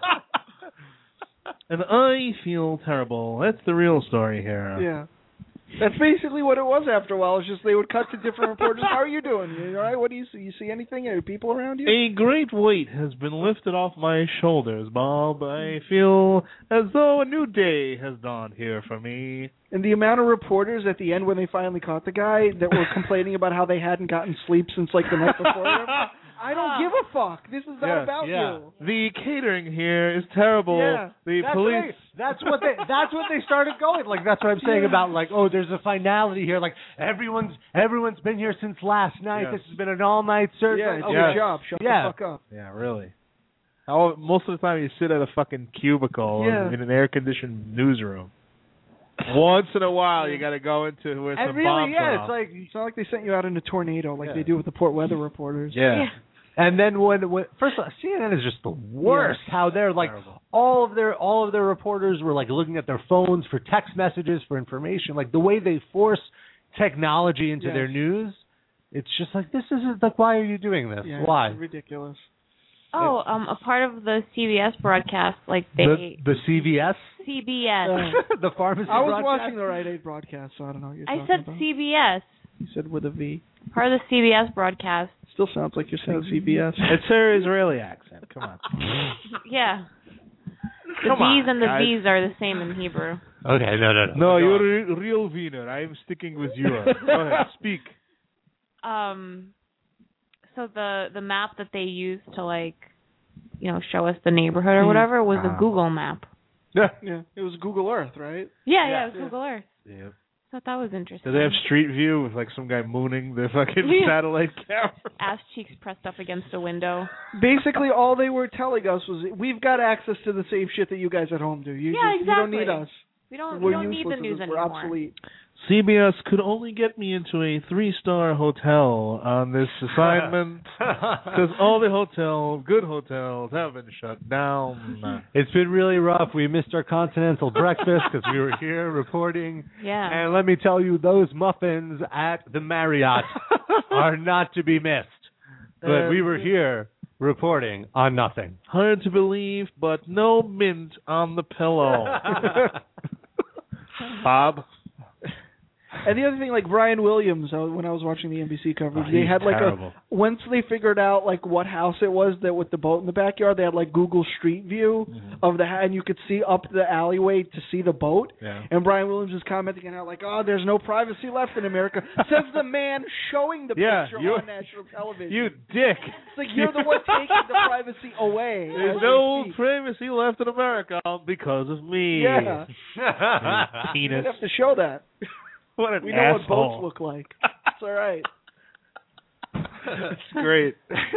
And I feel terrible. That's the real story here. Yeah. That's basically what it was after a while. It's just they would cut to different reporters. How are you doing? You all right? What do you see? You see anything? Are people around you? A great weight has been lifted off my shoulders, Bob. I feel as though a new day has dawned here for me. And the amount of reporters at the end when they finally caught the guy that were complaining about how they hadn't gotten sleep since like the night before. I don't give a fuck. This is not Yes, about yeah. you. The catering here is terrible. Yeah. The That's police. What they, that's what they. That's what they started going. Like that's what I'm saying Yeah. about like, oh, there's a finality here. Like everyone's everyone's been here since last night. Yes. This has been an all night search. Yeah, Like, it's oh, your Yes. job. Shut Yeah. the fuck up. Yeah, really. How, most of the time you sit at a fucking cubicle Yeah. in an air-conditioned newsroom. Once in a while, you got to go into where And some really, bombs yeah, are it's off. like It's not like they sent you out in a tornado like Yeah. they do with the Port weather reporters. Yeah. And then when, when first of all, C N N is just the worst. How they're like Terrible. all of their all of their reporters were like looking at their phones for text messages for information. Like the way they force technology into Yes. their news, it's just like this isn't like why are you doing this? Yeah, why? It's ridiculous. Oh, um, a part of the C B S broadcast, like The, they the C V S, C B S. Uh, the pharmacy. I was broadcast? watching the Rite Aid broadcast, so I don't know what you're I talking said about. C B S. You said with a V. Part of the C B S broadcast. Still sounds like you're saying C B S. It's her Israeli accent. Come on. Yeah. The Come D's on, and the guys. V's are the same in Hebrew. Okay, no, no, no. No, Go you're on. a re- real Wiener. I'm sticking with you. Go ahead, speak. Um, so the the map that they used to like, you know, show us the neighborhood or Mhm. whatever was Uh-huh. a Google map. Yeah, yeah. It was Google Earth, right? Yeah, Yeah. yeah, it was Yeah. Google Earth. Yeah. I thought that was interesting. Do they have Street View with like some guy mooning the fucking Yeah. satellite camera? Ass cheeks pressed up against a window. Basically, all they were telling us was we've got access to the same shit that you guys at home do. You, Yeah, just, you don't exactly. need us. We don't We're we don't need useless the at news this. anymore. We're obsolete. C B S could only get me into a three-star hotel on this assignment because all the hotel, good hotels, have been shut down. It's been really rough. We missed our continental breakfast because we were here reporting. Yeah. And let me tell you, those muffins at the Marriott are not to be missed. But Uh, we were here reporting on nothing. Hard to believe, but no mint on the pillow. Bob? And the other thing, like Brian Williams, uh, when I was watching the N B C coverage, Oh, they he's had like terrible. a once they figured out like what house it was that with the boat in the backyard, they had like Google Street View Mm-hmm. of the ha- and you could see up the alleyway to see the boat. Yeah. And Brian Williams is commenting on how like, oh, there's no privacy left in America. Says the man showing the Yeah, picture you- on national television. You dick. It's like you're the one taking the privacy away. There's as no we speak. privacy left in America because of me. Yeah. You You penis. have to show that. What an We know asshole. what boats look like. It's all right. It's great.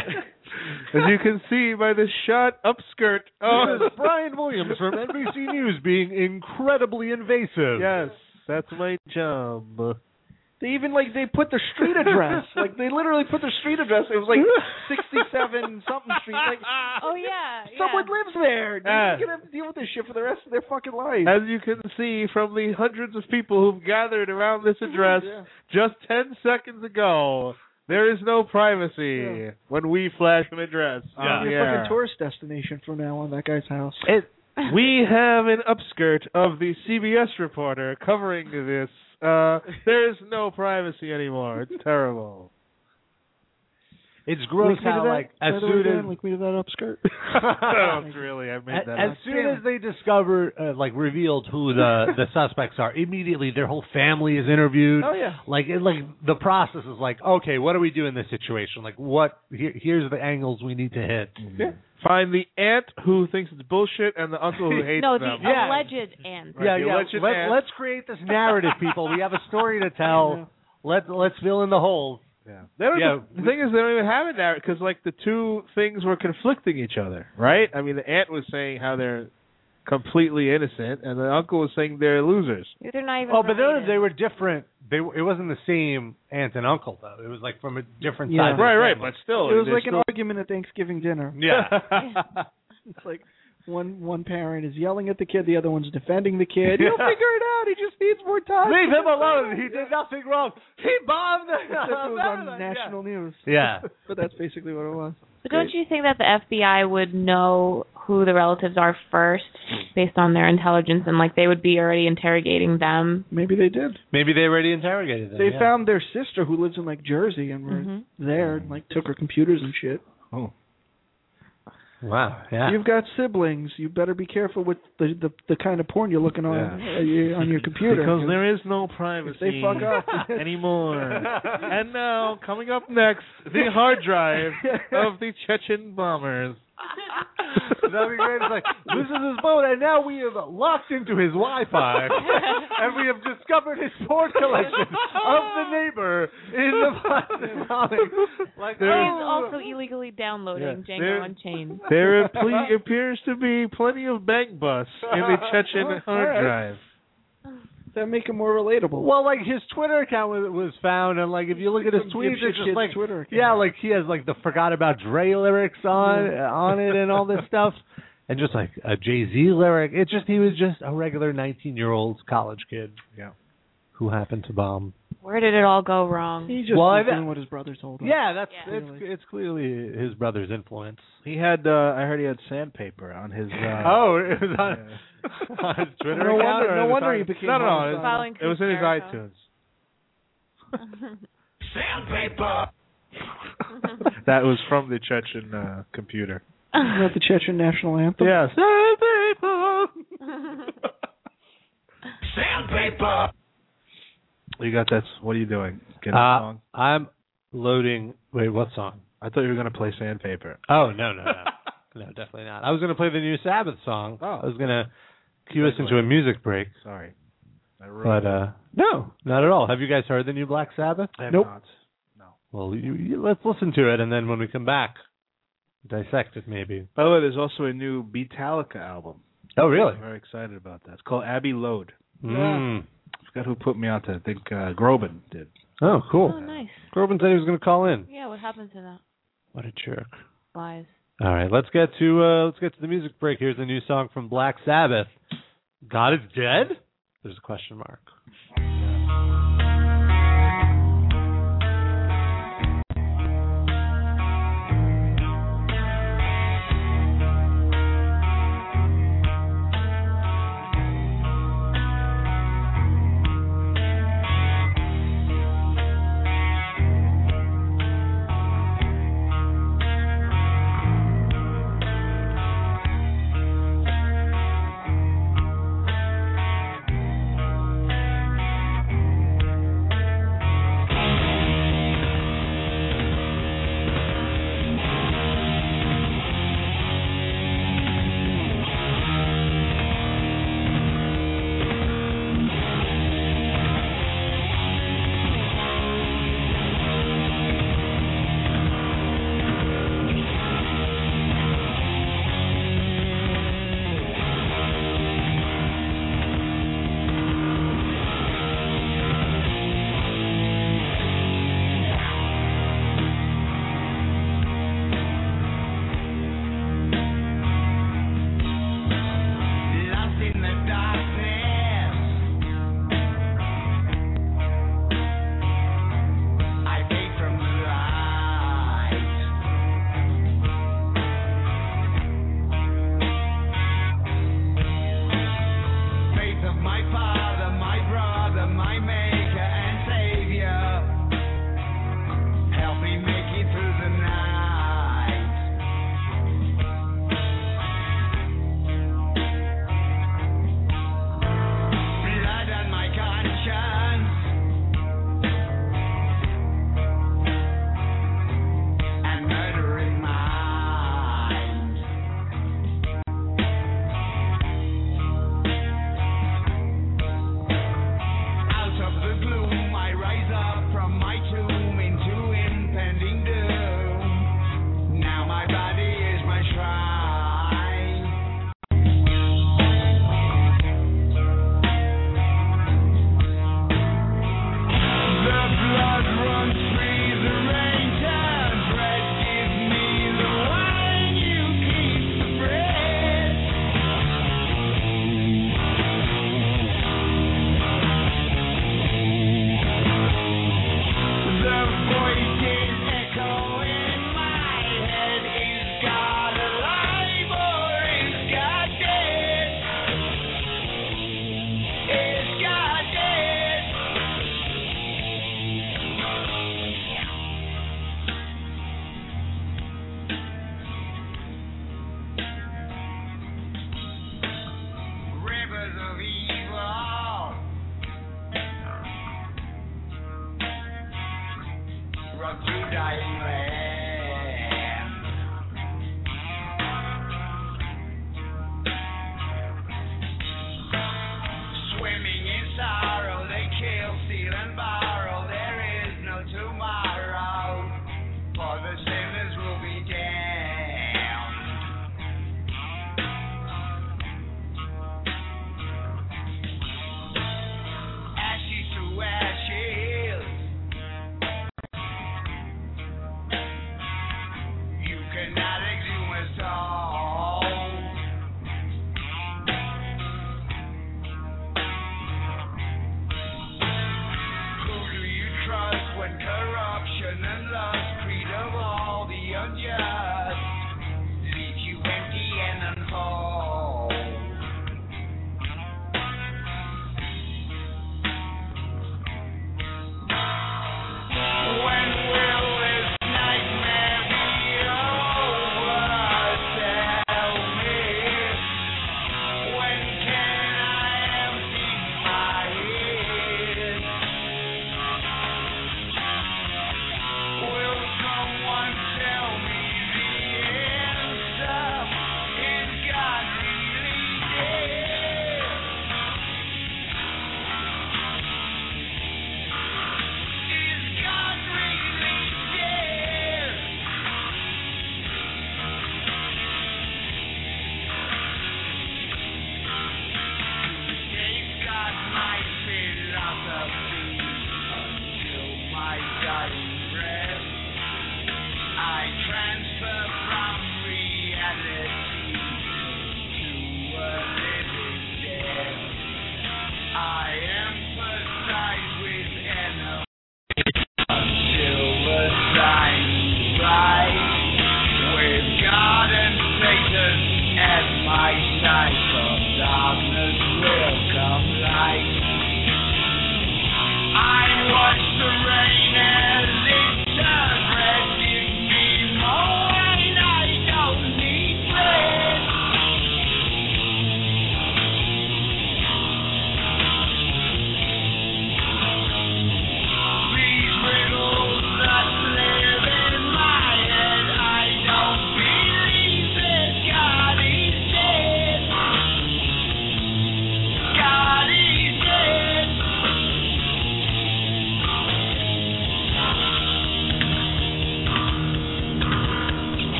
As you can see by the shot upskirt. Oh, This is Brian Williams from N B C News being incredibly invasive. yes, that's my job. They even like they put the street address. Like they literally put the street address. It was like sixty-seven something street. Like Oh yeah. someone yeah. lives there. They're Yeah. gonna have to deal with this shit for the rest of their fucking life. As you can see from the hundreds of people who've gathered around this address Yeah. just ten seconds ago, there is no privacy Yeah. when we flash an address. Yeah. on It's the a fucking air. tourist destination from now on. That guy's house. It, we have an upskirt of the C B S reporter covering this. Uh, there is no privacy anymore. It's terrible. It's gross Link me to how, that, like, by as the way, soon Dan, as link me to that upskirt. No, it's really, I made As, that as up. soon as they discover, uh, like, revealed who the the suspects are, immediately their whole family is interviewed. Oh yeah. Like, it, like the process is like, okay, what do we do in this situation? Like, what? Here, here's the angles we need to hit. Yeah. Find the aunt who thinks it's bullshit and the uncle who hates No, the them. Yeah. alleged aunt. Right, yeah, the yeah. alleged Let, aunt. let's create this narrative, people. We have a story to tell. Let let's fill in the holes. Yeah. They don't Yeah. even, the thing is, they don't even have it now because like the two things were conflicting each other, right? I mean, the aunt was saying how they're completely innocent, and the uncle was saying they're losers. They're not even Oh, but they related. they were different. They were- it wasn't the same aunt and uncle though. It was like from a different Yeah. side. of the Right, right, family. but still, It was they're like an still- argument at Thanksgiving dinner. Yeah. It's like one one parent is yelling at the kid, the other one's defending the kid. He'll figure it out. He just needs more time. Leave him alone. He did nothing wrong. He bombed. Except it was on national news. Yeah. But that's basically what it was. But don't you think that the F B I would know who the relatives are first, based on their intelligence, and like they would be already interrogating them? Maybe they did. Maybe they already interrogated them. They yeah. found their sister who lives in like Jersey and were Mm-hmm. there and like took her computers and shit. Oh. Wow. Yeah. You've got siblings. You better be careful with the the, the kind of porn you're looking on Yeah. uh, you- on your computer. Because there is no privacy If they fuck up anymore. And now, coming up next, the hard drive of the Chechen bombers. That'd be great. It's like, this is his boat, and now we have locked into his Wi-Fi, and we have discovered his porn collection of the neighbor in the Boston. Like, He's oh. also illegally downloading Yeah. Django There- Unchained. There ple- appears to be plenty of bank bus in the Chechen hard Alright. drive. That make him more relatable. Well, like his Twitter account was, was found, and like if you look at his Some tweets, dipshit it's just kid's like Twitter account. yeah, like he has like the "Forgot About Dre" lyrics on on it and all this stuff, and just like a Jay-Z lyric. It's just he was just a regular nineteen-year-old college kid, yeah, who happened to bomb. Where did it all go wrong? He just Well, was I- doing what his brother told him. Yeah, that's Yeah. it's it's clearly his brother's influence. He had, uh, I heard he had sandpaper on his. Uh, oh, it was on, on his Twitter No account. wonder- or no the wonder song? he became No, no, no. homicidal. It, Following it was in his Jericho. iTunes. Sandpaper. That was from the Chechen uh, computer. Isn't that the Chechen national anthem? Yes. Sandpaper. You got that? What are you doing? Getting a Uh, song? I'm loading. Wait, what song? I thought you were going to play Sandpaper. Oh no no no no definitely not. I was going to play the new Sabbath song. Oh. I was going to cue us into a music break. Sorry. I But ruined uh, no, not at all. Have you guys heard the new Black Sabbath? it. I have nope. not. No. Well, you, you, let's listen to it, and then when we come back, dissect it maybe. By the way, there's also a new Beatallica album. Oh really? I'm very excited about that. It's called Abbey Load. Mm. I forgot who put me on to it. I think uh, Groban did. Oh cool. Oh, nice. Corbin said he was going to call in. Yeah, what happened to that? What a jerk. Lies. All right, let's get to uh, let's get to the music break. Here's a new song from Black Sabbath. God is dead? There's a question mark. Thank struck through dying land. Swimming in sorrow, they kill, steal, and borrow. There is no tomorrow, for the sinners will be damned. Ashes to ashes,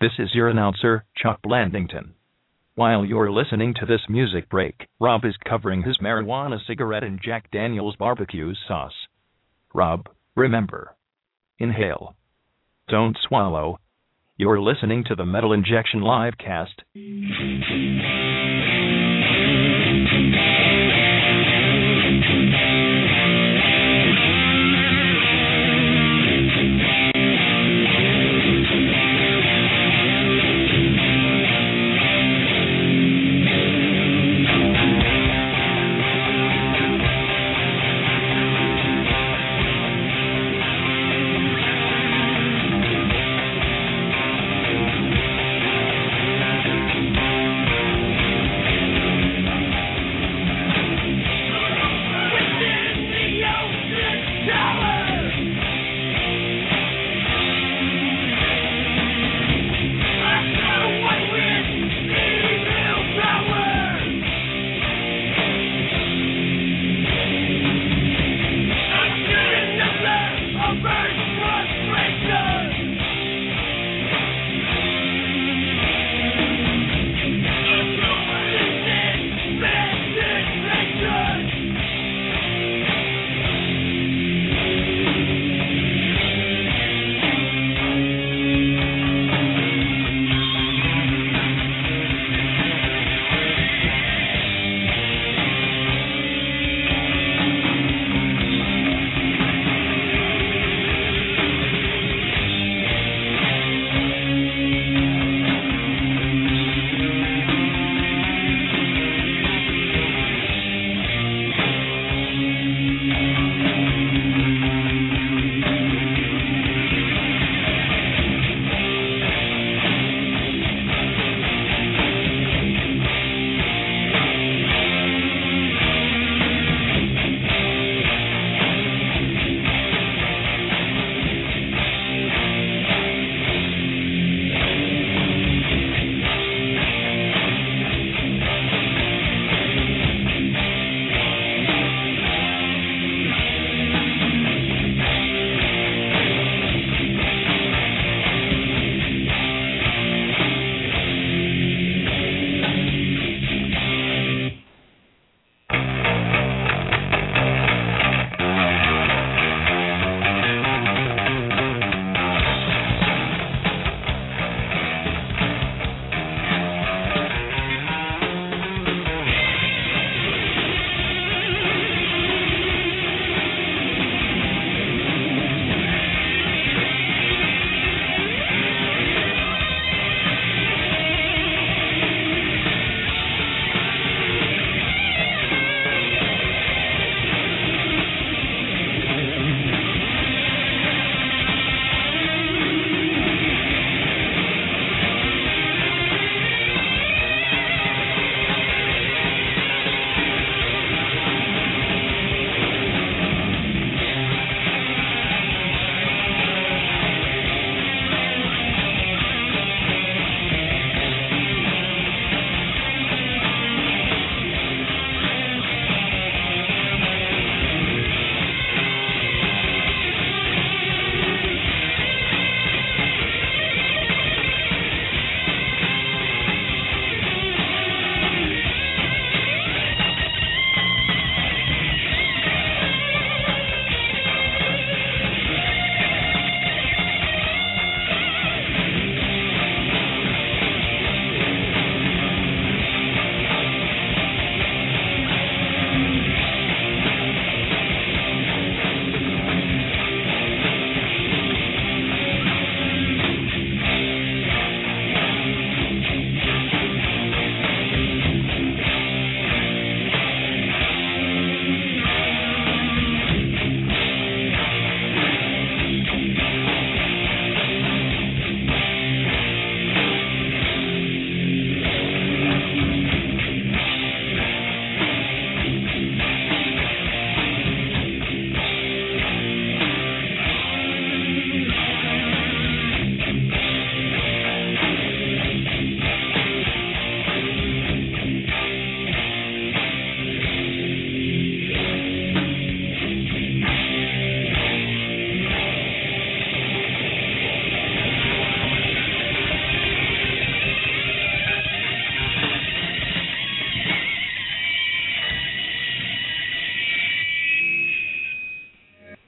This is your announcer, Chuck Blandington. While you're listening to this music break, Rob is covering his marijuana cigarette in Jack Daniel's barbecue sauce. Rob, remember. Inhale. Don't swallow. You're listening to the Metal Injection Livecast.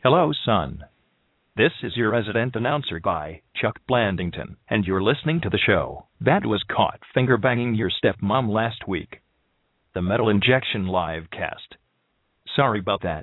Hello, son. This is your resident announcer guy, Chuck Blandington, and you're listening to the show that was caught finger-banging your stepmom last week. The Metal Injection live cast. Sorry about that.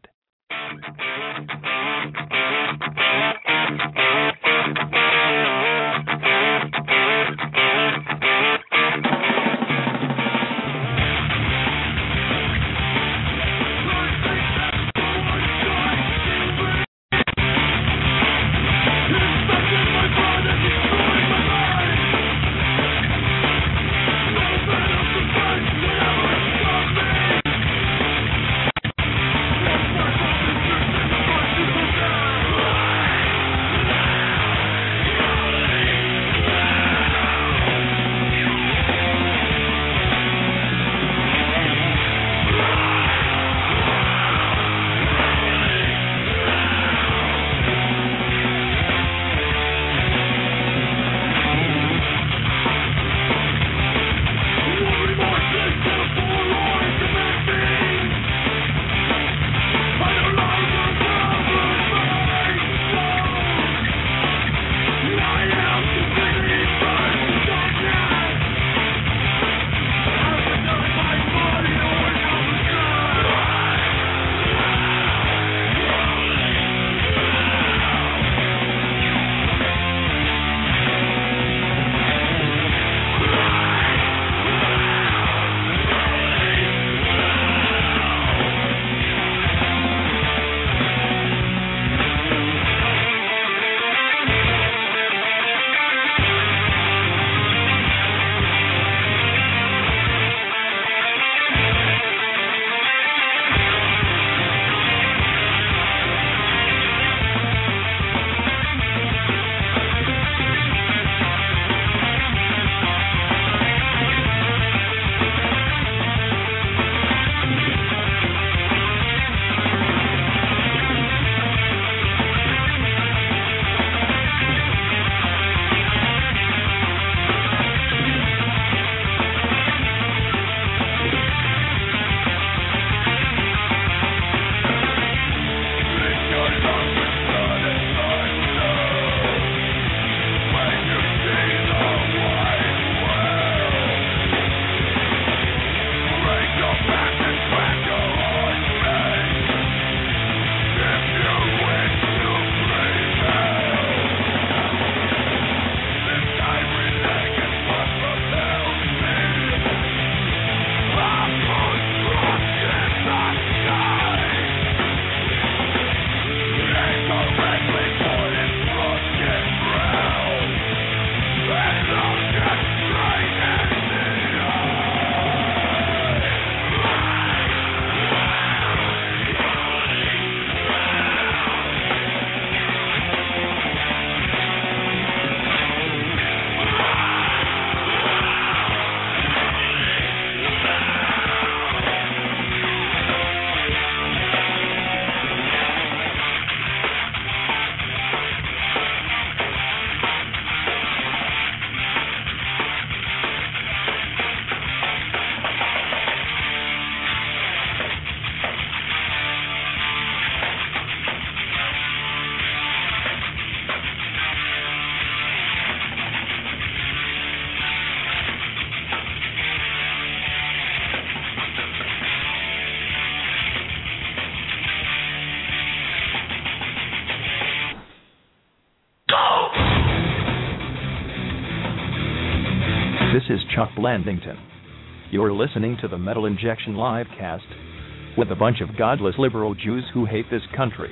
This is Chuck Blandington. You're listening to the Metal Injection live cast with a bunch of godless liberal Jews who hate this country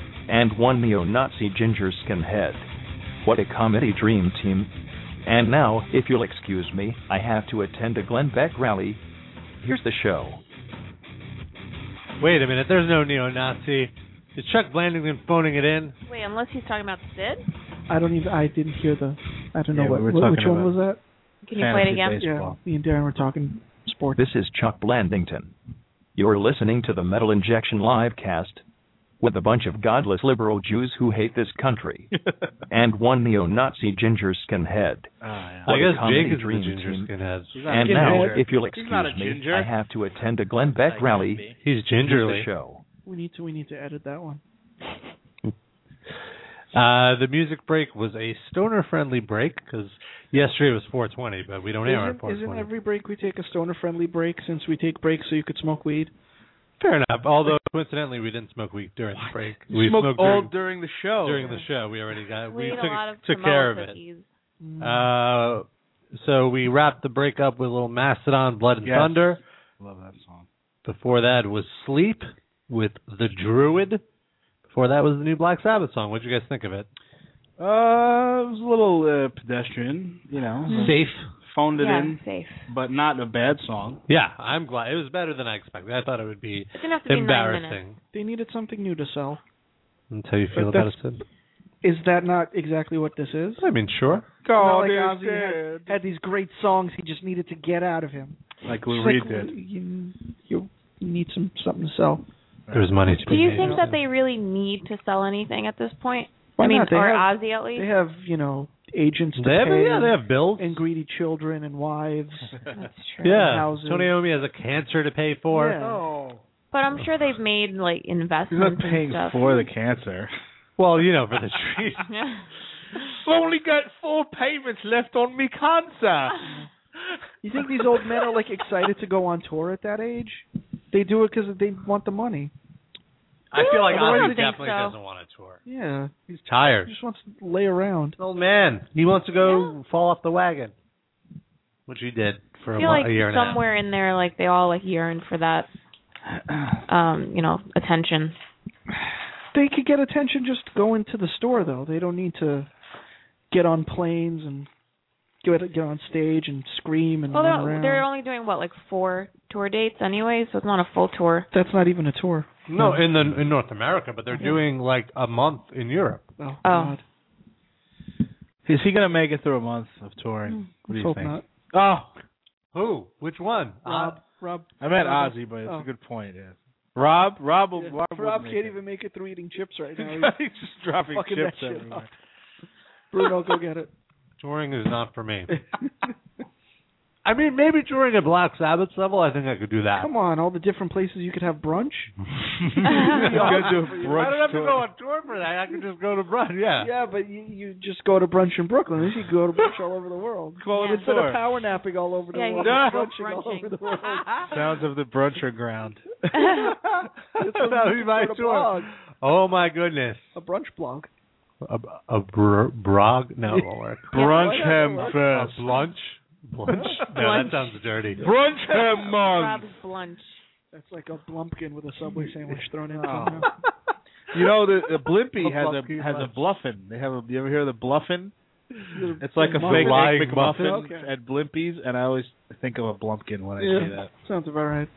and one neo-Nazi ginger skinhead. What a comedy dream team. And now, if you'll excuse me, I have to attend a Glenn Beck rally. Here's the show. Wait a minute, there's no neo-Nazi. Is Chuck Blandington phoning it in? Wait, unless he's talking about Sid? I don't even, I didn't hear the, I don't know Yeah, what, we were what talking which one about was that? Can you play it again? Baseball. Yeah, me and Darren were talking sports. This is Chuck Blandington. You're listening to the Metal Injection live cast with a bunch of godless liberal Jews who hate this country and one neo-Nazi ginger skinhead. Oh, yeah. What I a guess comedy Jake is the dream ginger team. skinhead. And a now, ginger. if you'll He's excuse not a me, ginger. I have to attend a Glenn Beck rally. He's Here's gingerly. the show. We need to, we need to edit that one. Uh, the music break was a stoner-friendly break because yesterday was four twenty, but we don't air on Isn't, four twenty. isn't every break we take a stoner-friendly break since we take breaks so you could smoke weed? Fair enough. Although coincidentally, we didn't smoke weed during the break. You We smoked smoked all during, during the show. during the show. We already got. We We, ate took, a lot of took Camilla care of it. cookies. Uh, so we wrapped the break up with a little Mastodon, Blood and Yes. Thunder. Love that song. Before that was Sleep with The Druid. Before that was the new Black Sabbath song. What did you guys think of it? Uh, it was a little uh, pedestrian, you know. Safe. Phoned it Yeah, in, safe. but not a bad song. Yeah, I'm glad. It was better than I expected. I thought it would be It didn't have to be nine embarrassing. minutes. They needed something new to sell. That's how you feel But about it, that's- Sid? Is that not exactly what this is? I mean, sure. Not Oh, like they're Ozzy had, had these great songs he just needed to get out of him. Like Lou It's Reed like, did. You, you need some something to sell. There's money to Do be you made. think that they really need to sell anything at this point? Why I mean, not? They or have- Ozzy at least? They have, you know, agents to They have, pay. yeah, they have bills. And greedy children and wives. That's true. Yeah, houses. Tony Iommi has a cancer to pay for. Yeah. Oh. But I'm sure they've made like He's not investments paying and stuff. for the cancer. Well, you know, for the treat. I've only got four payments left on me cancer. You think these old men are like excited to go on tour at that age? They do it because they want the money. I feel like I don't Ozzy think definitely so. doesn't want to tour. Yeah, He's tired. he just wants to lay around. Old man. He wants to go fall off the wagon, which he did for I a, feel mo- like a year and a half. somewhere in there, like they all like yearn for that, um, you know, attention. They could get attention just going to the store, though. They don't need to get on planes and get get on stage and scream and Well, run they're, around. they're only doing what, like four tour dates anyway, so it's not a full tour. That's not even a tour. No, in the in North America, but they're doing like a month in Europe. Oh, Oh. God. Is he gonna make it through a month of touring? What do you Let's hope think? not. Oh, Who? Which one? Rob. Rob. I meant Rob- Ozzy, but it's oh. a good point. Yeah. Rob, Rob, will, Yeah. Rob, Rob wouldn't can't make it. even make it through eating chips right now. He's just dropping fucking chips that shit everywhere. up. Bruno, go get it. Touring is not for me. I mean, maybe touring at Black Sabbath level, I think I could do that. Come on, all the different places you could have brunch. He's gonna do a brunch I don't have to tour. go on tour for that. I can just go to brunch. Yeah. Yeah, but you, you just go to brunch in Brooklyn. You should go to brunch all over the world. Call it a Instead tour. of power napping all over the Yeah, world, you you're go brunching all brunching. over the world. Sounds of the bruncher ground. That's what That would you be my could start a tour. blog, Oh my goodness. a brunch blog. A, a br- brog? No, it won't work. Brunch why him not? A first. blunch? Blunch? No, that sounds dirty. Brunch him, man. Rob's Blunch. That's like a blumpkin with a Subway sandwich thrown in. Oh. somehow. You know the, the Blimpie A has Blumpkin a has lunch. a bluffin. They have a. You ever hear of the bluffin? It's like a Muffin. fake Lying egg muffin? McMuffin Okay. at Blimpies, and I always think of a Blumpkin when I Yeah, see that. sounds about right.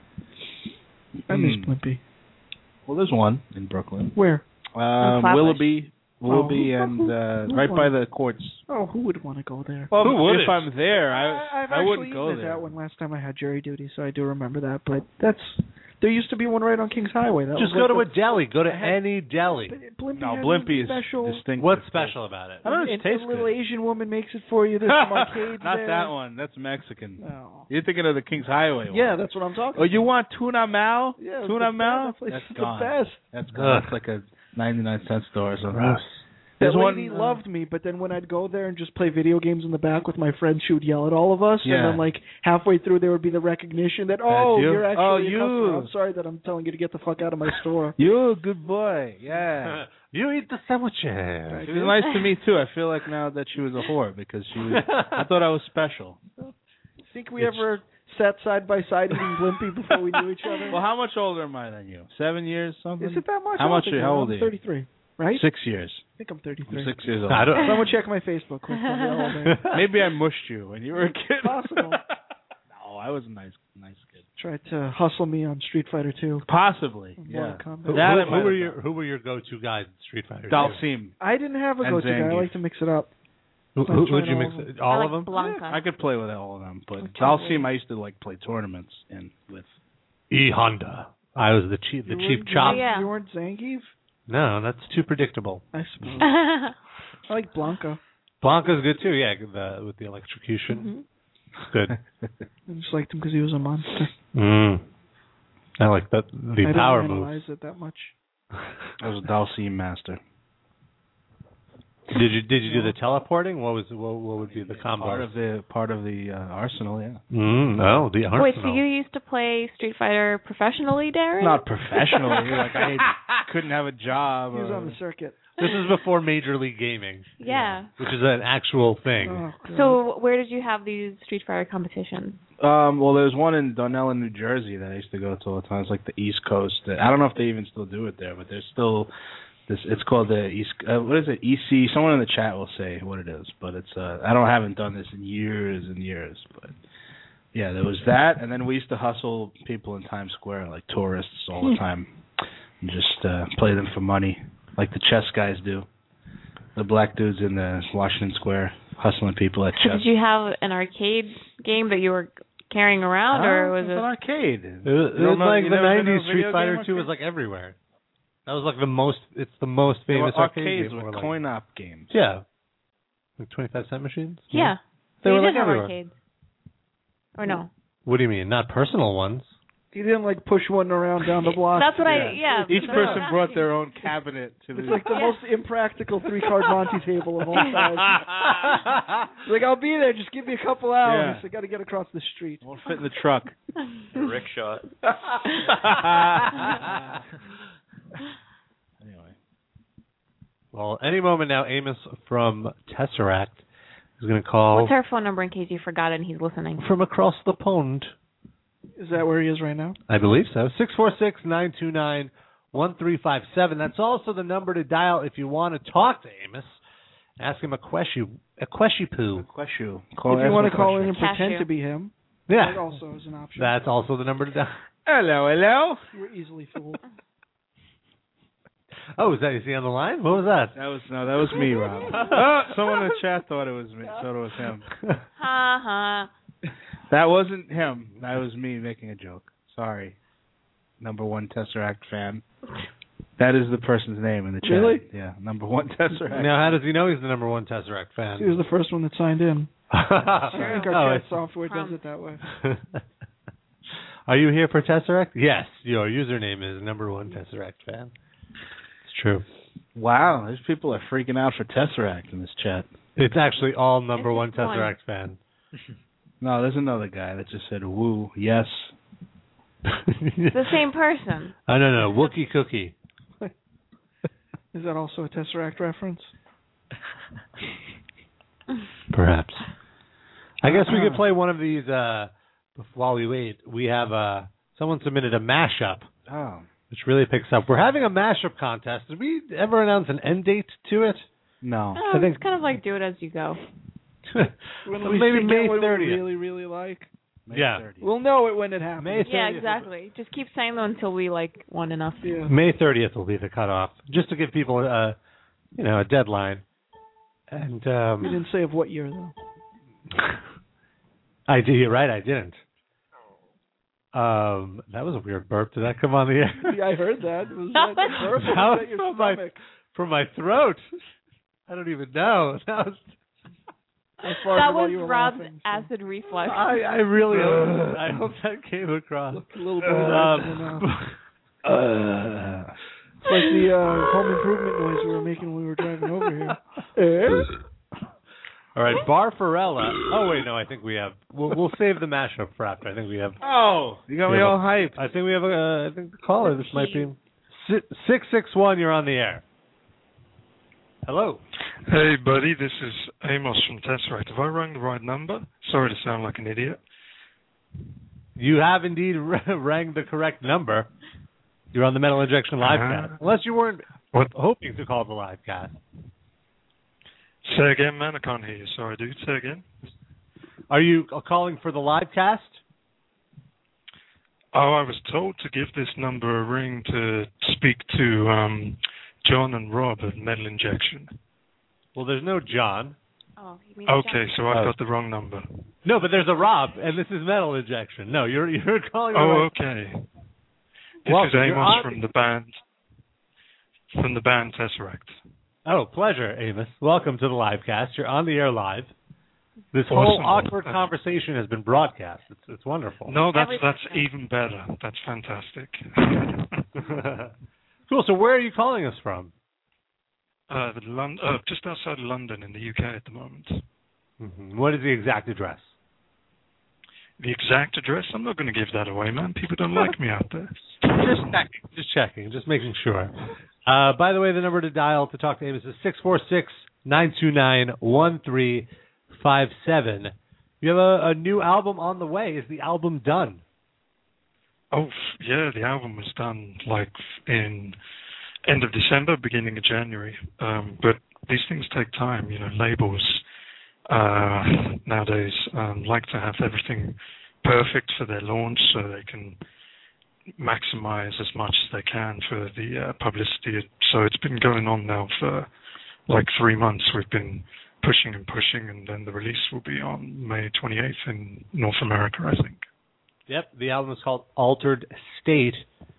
I miss Hmm. Blimpie. Well, there's one in Brooklyn. Where? Um, Flatbush. Willoughby, Willoughby, Oh, and who- uh, who- right who by won? the courts. Oh, who would want to go there? Well, Who wouldn't? if I'm there, I I've I actually wouldn't go eaten at there. that one last time I had jury duty, so I do remember that. But that's there used to be one right on Kings Highway. That Just was go to like a deli. Go to I had- any deli. the, Blimpie No, has Blimpie a is special. distinct. What's special about it? I don't know. It And tastes a little good. Asian woman makes it for you. There's some arcades Not there. that one. That's Mexican. No. You're thinking of the Kings Highway one. Yeah, that's what I'm talking. Oh, you want tuna mao? Yeah, tuna the mao? best. That place That's is gone. the best. That's gone. Ugh. It's like a ninety-nine cent store or something. Gross. There's That one. lady uh, loved me, but then when I'd go there and just play video games in the back with my friends, she would yell at all of us, Yeah. and then like halfway through there would be the recognition that oh, you? you're actually Oh, a you. customer. I'm sorry that I'm telling you to get the fuck out of my store. You a good boy. Yeah. You eat the sandwiches. She was nice to me too. I feel like now that she was a whore because she was. I thought I was special. Think we ever sat side by side eating Blimpie before we knew each other? Well, how much older am I than you? Seven years, something. Is it that much? How I don't much? think Are, so. how old I'm are you? thirty-three, right? Six years. I think I'm thirty-three. I'm six years old. I don't. Someone check my Facebook. Quick, tell me how old I am. Maybe I mushed you when you were a kid. Possible. No, I was a nice, nice kid. Tried to hustle me on Street Fighter two. Possibly. Mortal Yeah. Kombat. Who, That who- I who might were have your done. Who were your go-to guys in Street Fighter? two? Dalsim. I didn't have a And go-to guy. I Zangief. like to mix it up. Who, I'm who, trying who'd you all mix? of them. it- All I of like them? Blanca. I could play with all of them, but Okay. Dalsim I used to like play tournaments in with. E Honda. I was the chief. The You chief weren't- chop. Oh, yeah. You weren't Zangief? No, that's too predictable. I suppose. I like Blanca. Blanca's good too. Yeah, the, with the electrocution. It's good. I just liked him because he was a monster. Mm. I like that. The I didn't power analyze moves. it that much. I was a Dalsim master. Did you did you do the teleporting? What was what, what would be the combo? Part of the part of the uh, arsenal, yeah. Mm, oh, the arsenal. Wait, so you used to play Street Fighter professionally, Darren? Not professionally. Like I couldn't have a job. He was or, on the circuit. This is before Major League Gaming. Yeah. Which is an actual thing. Oh, so where did you have these Street Fighter competitions? Um, well, there was one in Dunellen, New Jersey that I used to go to all the time. It's like the East Coast. I don't know if they even still do it there, but there's still this. It's called the East. Uh, what is it? E C. Someone in the chat will say what it is, but it's. Uh, I don't haven't done this in years and years, but yeah, there was that, and then we used to hustle people in Times Square like tourists all the time, and just uh, play them for money, like the chess guys do. The black dudes in the Washington Square hustling people at So chess. did you have an arcade game that you were carrying around, or was it it an arcade? It was, it was know- like you the never been to a nineties Street video Fighter game two was arcade? like everywhere. That was like the most. It's the most There famous were arcade arcades game. with Or like- coin-op games. Yeah, like twenty-five cent machines. Yeah. They so were you like did have everywhere. arcades. Or no? What do you mean? Not personal ones. He didn't like push one around down the block. That's what I, yeah. Each that's person what- brought their own cabinet to the. It's like the most impractical three-card Monte table of all time. He's like, I'll be there. Just give me a couple hours. Yeah. I got to get across the street. Won't fit in the truck. Rickshaw. Anyway. Well, any moment now, Amos from Tesseract is going to call What's our phone number in case you forgot it and he's listening? from across the pond. Is that where he is right now? I believe so. six four six, nine two nine, one three five seven. That's also the number to dial if you want to talk to Amos. Ask him a question, a question poo. Question. If you want to call in and pretend Cashew. to be him, Yeah. that also is an option. That's also the number to dial. Hello, hello. You were easily fooled. Oh, is that is he on the line? What was that? That was no, that was me, Rob. Oh, someone in the chat thought it was me. Thought it was him. Ha ha. That wasn't him. That was me making a joke. Sorry, number one Tesseract fan. That is the person's name in the chat. Really? Yeah, number one Tesseract. Now, how does he know he's the number one Tesseract fan? He was the first one that signed in. I think Oh, our I chat see. software does it that way. Are you here for Tesseract? Yes. Your username is number one Tesseract fan. It's true. Wow, these people are freaking out for Tesseract in this chat. It's actually all number It's one just one. Tesseract fan. No, there's another guy that just said woo, yes. It's the same person. I don't know. Wookie Cookie. Is that also a Tesseract reference? Perhaps. I guess we could play one of these uh, while we wait. We have uh, someone submitted a mashup, Oh. which really picks up. We're having a mashup contest. Did we ever announce an end date to it? No. Oh, I think- it's kind of like do it as you go. When So we maybe see May what we thirtieth. really, really like. May Yeah. thirtieth. We'll know it when it happens. May Yeah, thirtieth. exactly. Just keep saying them until we like one enough. Yeah. May thirtieth will be the cutoff, just to give people a, you know, a deadline. And We um, didn't say of what year, though. I did. You're right. I didn't. Um, that was a weird burp. Did that come on the air? Yeah, I heard that. Was That that, was- purple? That Was was that your from my stomach? from my throat. I don't even know. That was. I farted That while was you were Rob's laughing, so- acid reflux. I, I really hope, I hope that came across. A little bit. Um, Uh, It's like the uh, home improvement noise we were making when we were driving over here. Eh? all right, Barfarella. Oh wait, no, I think we have. We'll, we'll save the mashup for after. I think we have. oh, you got we me have all a- hyped. I think we have a. Uh, I think the caller. This might be six six one. You're on the air. Hello. Hey, buddy, this is Amos from Tesseract. Have I rang the right number? Sorry to sound like an idiot. You have indeed rang the correct number. You're on the Metal Injection livecast. Uh-huh. Unless you weren't What? hoping to call the livecast. Say again, man. I can't hear you. Sorry, dude. Say again. Are you calling for the livecast? Oh, I was told to give this number a ring to speak to um, John and Rob at Metal Injection. Well, there's no John. Oh, you mean Okay, so I've Oh. got the wrong number. No, but there's a Rob, and this is Metal Injection. No, you're you're calling. the Oh, right- okay. This Well, is you're Amos on- from the band from the band Tesseract. Oh, pleasure, Amos. Welcome to the livecast. You're on the air live. This whole Awesome. awkward conversation has been broadcast. It's it's wonderful. No, that's Every- that's even better. That's fantastic. Cool. So where are you calling us from? Uh, the Lon- uh, just outside of London in the U K at the moment. Mm-hmm. What is the exact address? The exact address? I'm not going to give that away, man. People don't like me out there. Just checking. Just checking. Just making sure. Uh, by the way, the number to dial to talk to Amos is six four six, nine two nine, one three five seven. You have a, a new album on the way. Is the album done? Oh, yeah, the album was done like in end of December, beginning of January. Um, but these things take time. You know, labels uh, nowadays um, like to have everything perfect for their launch so they can maximize as much as they can for the uh, publicity. So it's been going on now for like three months. We've been pushing and pushing, and then the release will be on May twenty-eighth in North America, I think. Yep, the album is called Altered State.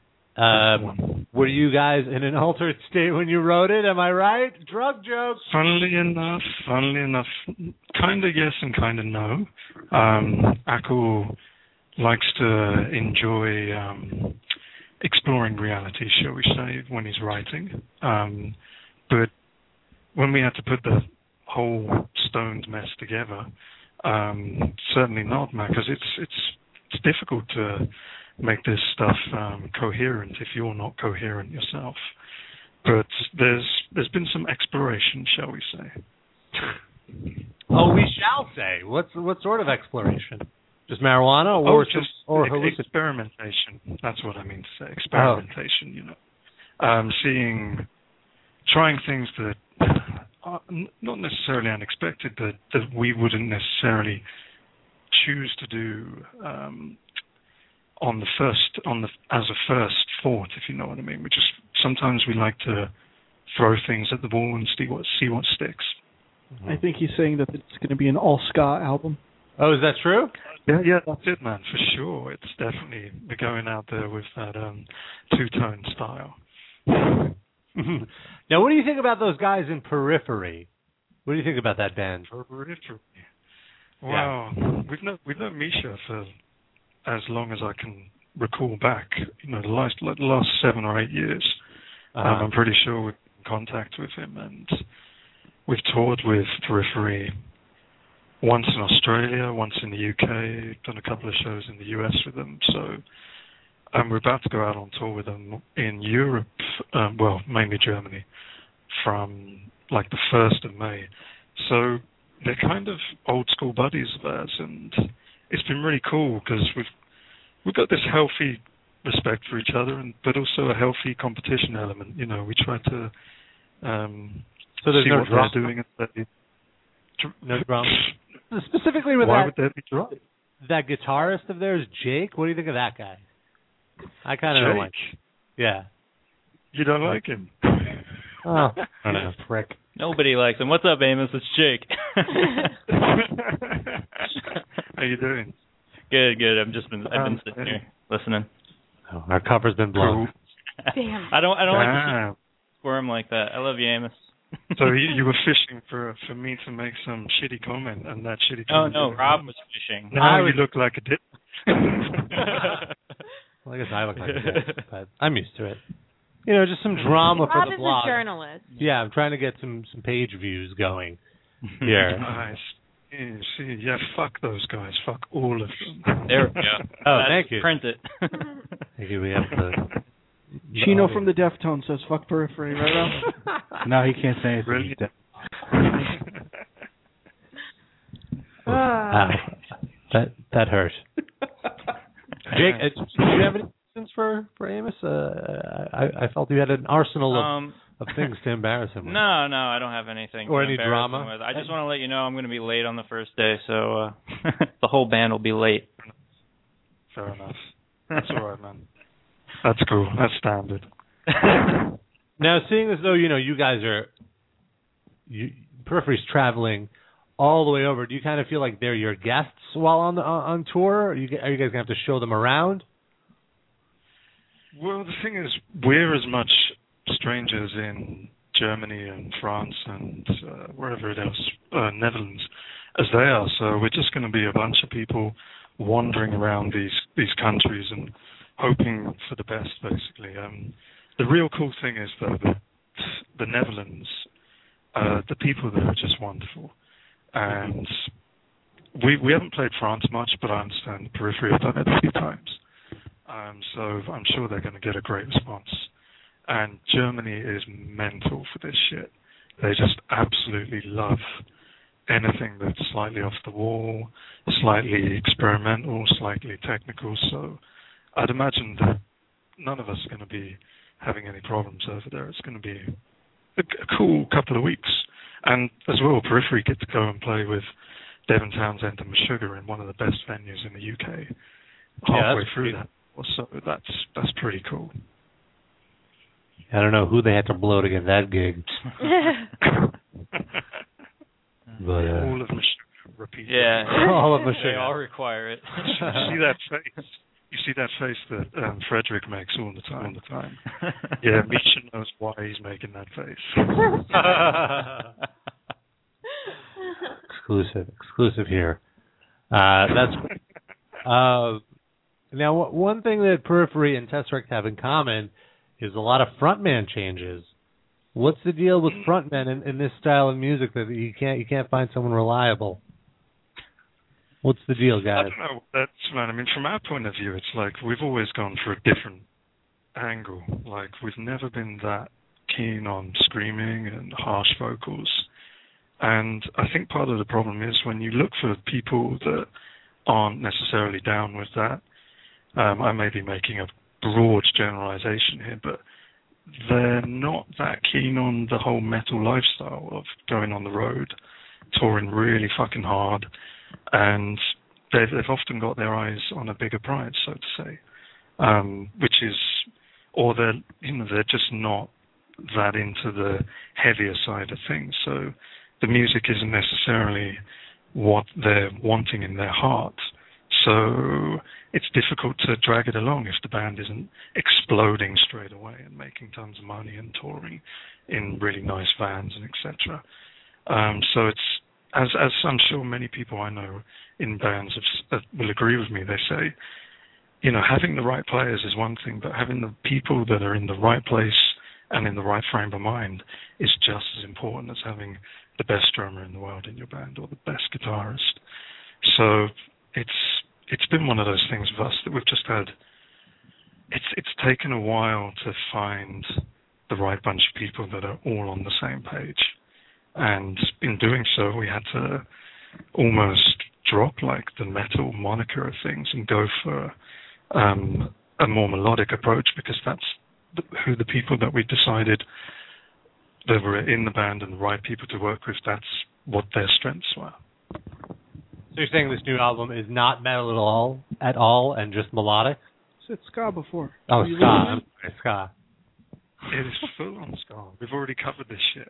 Um, were you guys in an altered state when you wrote it? Am I right? Drug jokes. Funnily enough, funnily enough, kind of yes and kind of no. Um, Ackle likes to enjoy um, exploring reality, shall we say, when he's writing. Um, but when we had to put the whole stoned mess together, um, certainly not, Matt, because it's it's it's difficult to make this stuff um, coherent if you're not coherent yourself. But there's there's been some exploration, shall we say? Oh, we shall say. What's what sort of exploration? Just marijuana, or oh, some, just or ex- experimentation? That's what I mean to say. Experimentation. Oh. You know, um, seeing, trying things that are not necessarily unexpected, but that we wouldn't necessarily choose to do um, on the first, on the as a first thought, if you know what I mean. We just sometimes we like to throw things at the wall and see what see what sticks. Mm-hmm. I think he's saying that it's going to be an all ska album. Oh, is that true? Yeah, yeah, that's it, man, for sure. It's definitely we're going out there with that um, two-tone style. Now, what do you think about those guys in Periphery? What do you think about that band? Periphery. Wow, yeah. we've known we've known Misha for as long as I can recall back. You know, the last the last seven or eight years. Uh-huh. Um, I'm pretty sure we're in contact with him, and we've toured with Periphery once in Australia, once in the U K. Done a couple of shows in the U S with them. So, um, we're about to go out on tour with them in Europe. Um, well, mainly Germany, from like the first of May. So they're kind of old school buddies of ours, and it's been really cool because we've we've got this healthy respect for each other, and but also a healthy competition element. You know, we try to um, so there's see no what drama. they're doing. They, no drama. Specifically with Why that, would there be drama? That guitarist of theirs, Jake. What do you think of that guy? I kind of don't like. Yeah. You don't like him? Oh, I don't know, prick. Nobody likes him. What's up, Amos? It's Jake. How you doing? Good, good. I've just been I've been Um, sitting here listening. Oh, our cover's been blown. Damn. I don't I don't like to Damn. squirm like that. I love you, Amos. So you, you were fishing for for me to make some shitty comment, and that shitty Oh comment. no, Rob was fishing. Now I you was- look like a dick. Well, I guess I look like a dick, but I'm used to it. You know, just some drama for Rob the is blog. a journalist. Yeah, I'm trying to get some some page views going here. Nice. Yeah, see, yeah, fuck those guys. Fuck all of them. There we go. Oh, That's- thank you. Print it. Thank you. We have the Chino from the Deftones says fuck Periphery, right, Rob? No, he can't say anything. Really? Wow. That that hurt. Jake, uh, do you have any questions for for Amos? Uh, I I felt you had an arsenal of Um, of things to embarrass him with. No, no, I don't have anything. Or to any embarrass drama? him with. I just want to let you know I'm going to be late on the first day, so uh, the whole band will be late. Fair enough. That's all right, man. That's cool. That's standard. Now, seeing as though you know you guys are, you, Periphery's traveling all the way over, do you kind of feel like they're your guests while on the on, on tour? Are you, are you guys gonna have to show them around? Well, the thing is, we're as much strangers in Germany and France and uh, wherever it else, uh, Netherlands, as they are. So we're just going to be a bunch of people wandering around these these countries and hoping for the best, basically. Um, the real cool thing is, though, that the Netherlands Uh, the people there are just wonderful. And we we haven't played France much, but I understand the Periphery have done it a few times. Um, so I'm sure they're going to get a great response. And Germany is mental for this shit. They just absolutely love anything that's slightly off the wall, slightly experimental, slightly technical. So I'd imagine that none of us are going to be having any problems over there. It's going to be a, a cool couple of weeks. And as well, Periphery get to go and play with Devin Townsend and Meshuggah in one of the best venues in the U K halfway yeah, through that. So that's that's pretty cool. I don't know who they had to blow to get that gig. but, uh, all of Meshuggah repeat. Yeah, all of Meshuggah. They all require it. You see that face? You see that face that um, Frederick makes all the time. All the time. Yeah, Misha knows why he's making that face. exclusive, exclusive here. Uh, that's uh, now one thing that Periphery and Tesseract have in common is a lot of frontman changes. What's the deal with frontmen in, in this style of music that you can't you can't find someone reliable? What's the deal, guys? I don't know. That's man. I mean, from our point of view, it's like we've always gone for a different angle. Like we've never been that keen on screaming and harsh vocals. And I think part of the problem is when you look for people that aren't necessarily down with that. Um, I may be making a broad generalization here, but they're not that keen on the whole metal lifestyle of going on the road, touring really fucking hard, and they've, they've often got their eyes on a bigger prize, so to say, um, which is, or they're, you know, they're just not that into the heavier side of things. So the music isn't necessarily what they're wanting in their heart. So it's difficult to drag it along if the band isn't exploding straight away and making tons of money and touring in really nice vans and et cetera. Um, so it's, as as I'm sure many people I know in bands have, uh, will agree with me, they say, you know, having the right players is one thing, but having the people that are in the right place and in the right frame of mind is just as important as having the best drummer in the world in your band or the best guitarist. So it's it's been one of those things with us that we've just had. It's it's taken a while to find the right bunch of people that are all on the same page, and in doing so, we had to almost drop like the metal moniker of things and go for um, a more melodic approach, because that's the, who the people that we decided that were in the band and the right people to work with. That's what their strengths were. So you're saying this new album is not metal at all, at all, and just melodic? I said ska before. Oh, ska. I'm sorry, ska. It is full on ska. We've already covered this shit.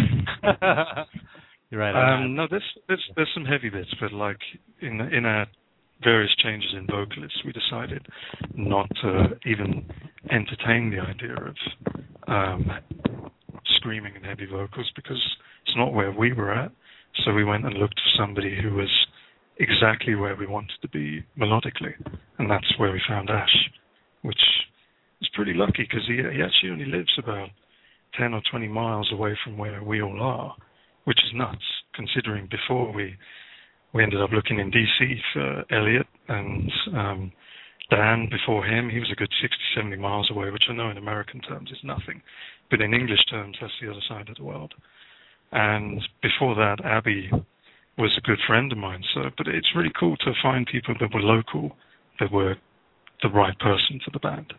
You're right. Um, no, there's, there's there's some heavy bits, but like in in our various changes in vocalists, we decided not to even entertain the idea of um, screaming and heavy vocals, because it's not where we were at. So we went and looked for somebody who was exactly where we wanted to be melodically, and that's where we found Ash, which is pretty lucky because he, he actually only lives about ten or twenty miles away from where we all are, which is nuts, considering before we we ended up looking in D C for Elliot, and um, Dan before him, he was a good sixty, seventy miles away, which I know in American terms is nothing, but in English terms, that's the other side of the world. And before that, Abby was a good friend of mine. So, but it's really cool to find people that were local, that were the right person for the band.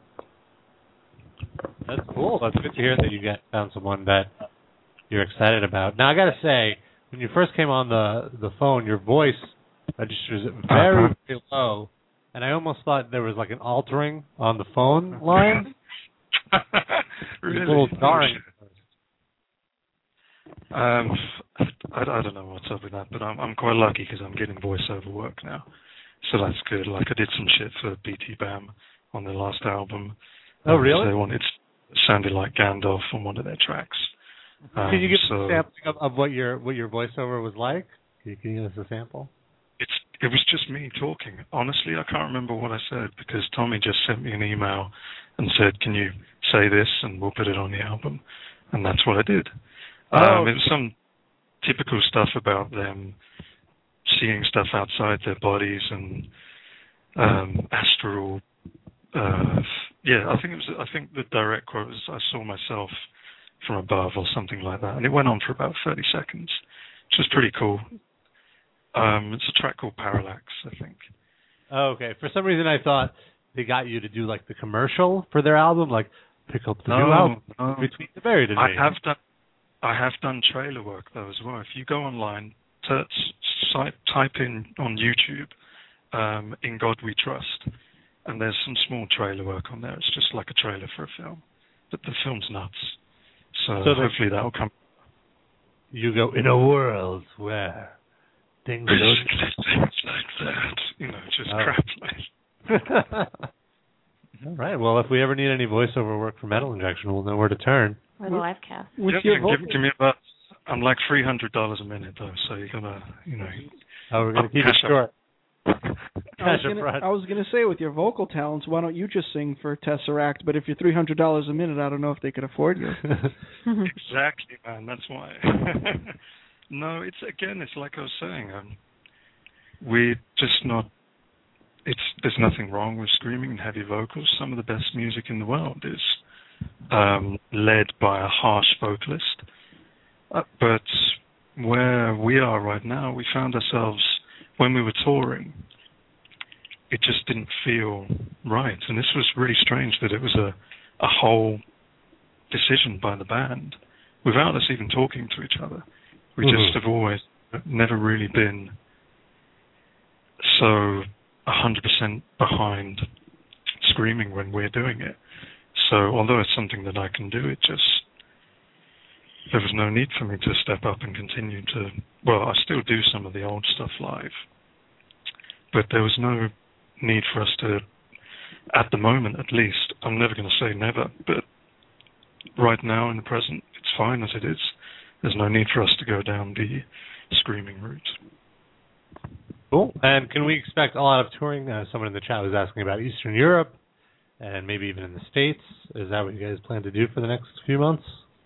That's cool. That's good to hear that you got found someone that you're excited about. Now, I got to say, when you first came on the the phone, your voice registers very, uh-huh. very low, and I almost thought there was like an altering on the phone line. Really? It was a little jarring. Um, I, I don't know what's up with that, but I'm I'm quite lucky because I'm getting voiceover work now, so that's good. Like I did some shit for B T Bam on their last album. Oh, really? They wanted it sounded like Gandalf on one of their tracks. Um, Can you give so us a sample of, of what your what your voiceover was like? Can you, can you give us a sample? It's it was just me talking. Honestly, I can't remember what I said because Tommy just sent me an email and said, "Can you say this and we'll put it on the album?" And that's what I did. Um, it was some typical stuff about them seeing stuff outside their bodies and um, astral. Uh, yeah, I think it was. I think the direct quote was, "I saw myself from above" or something like that, and it went on for about thirty seconds, which was pretty cool. Um, it's a track called Parallax, I think. Oh, okay. For some reason, I thought they got you to do like the commercial for their album, like pick up the no, new album no. between the buried and I me. have done. I have done trailer work though as well. If you go online, t- site, type in on YouTube, um, "In God We Trust," and there's some small trailer work on there. It's just like a trailer for a film, but the film's nuts. So, So hopefully that'll come. You go in a world where things don't things like that, you know, just Oh. crap like. All right. Well, if we ever need any voiceover work for Metal Injection, we'll know where to turn. Or the live cast. Yeah, give, give me about. I'm like three hundred dollars a minute though, so you're gonna, you know. Oh, we're gonna keep it cash up. short. I was, gonna, I was gonna say, with your vocal talents, why don't you just sing for Tesseract? But if you're three hundred dollars a minute, I don't know if they could afford you. Exactly, man. That's why. No, it's again. It's like I was saying. Um, we're just not. It's there's nothing wrong with screaming and heavy vocals. Some of the best music in the world is um, led by a harsh vocalist. Uh, but where we are right now, we found ourselves when we were touring. It just didn't feel right, and this was really strange that it was a a whole decision by the band without us even talking to each other. We Mm-hmm. just have always never really been so one hundred percent behind screaming when we're doing it. So although it's something that I can do, it just, there was no need for me to step up and continue to, well, I still do some of the old stuff live, but there was no need for us to, at the moment at least, I'm never going to say never, but right now in the present, it's fine as it is. There's no need for us to go down the screaming route. Cool. And can we expect a lot of touring? Uh, someone in the chat was asking about Eastern Europe and maybe even in the States. Is that what you guys plan to do for the next few months?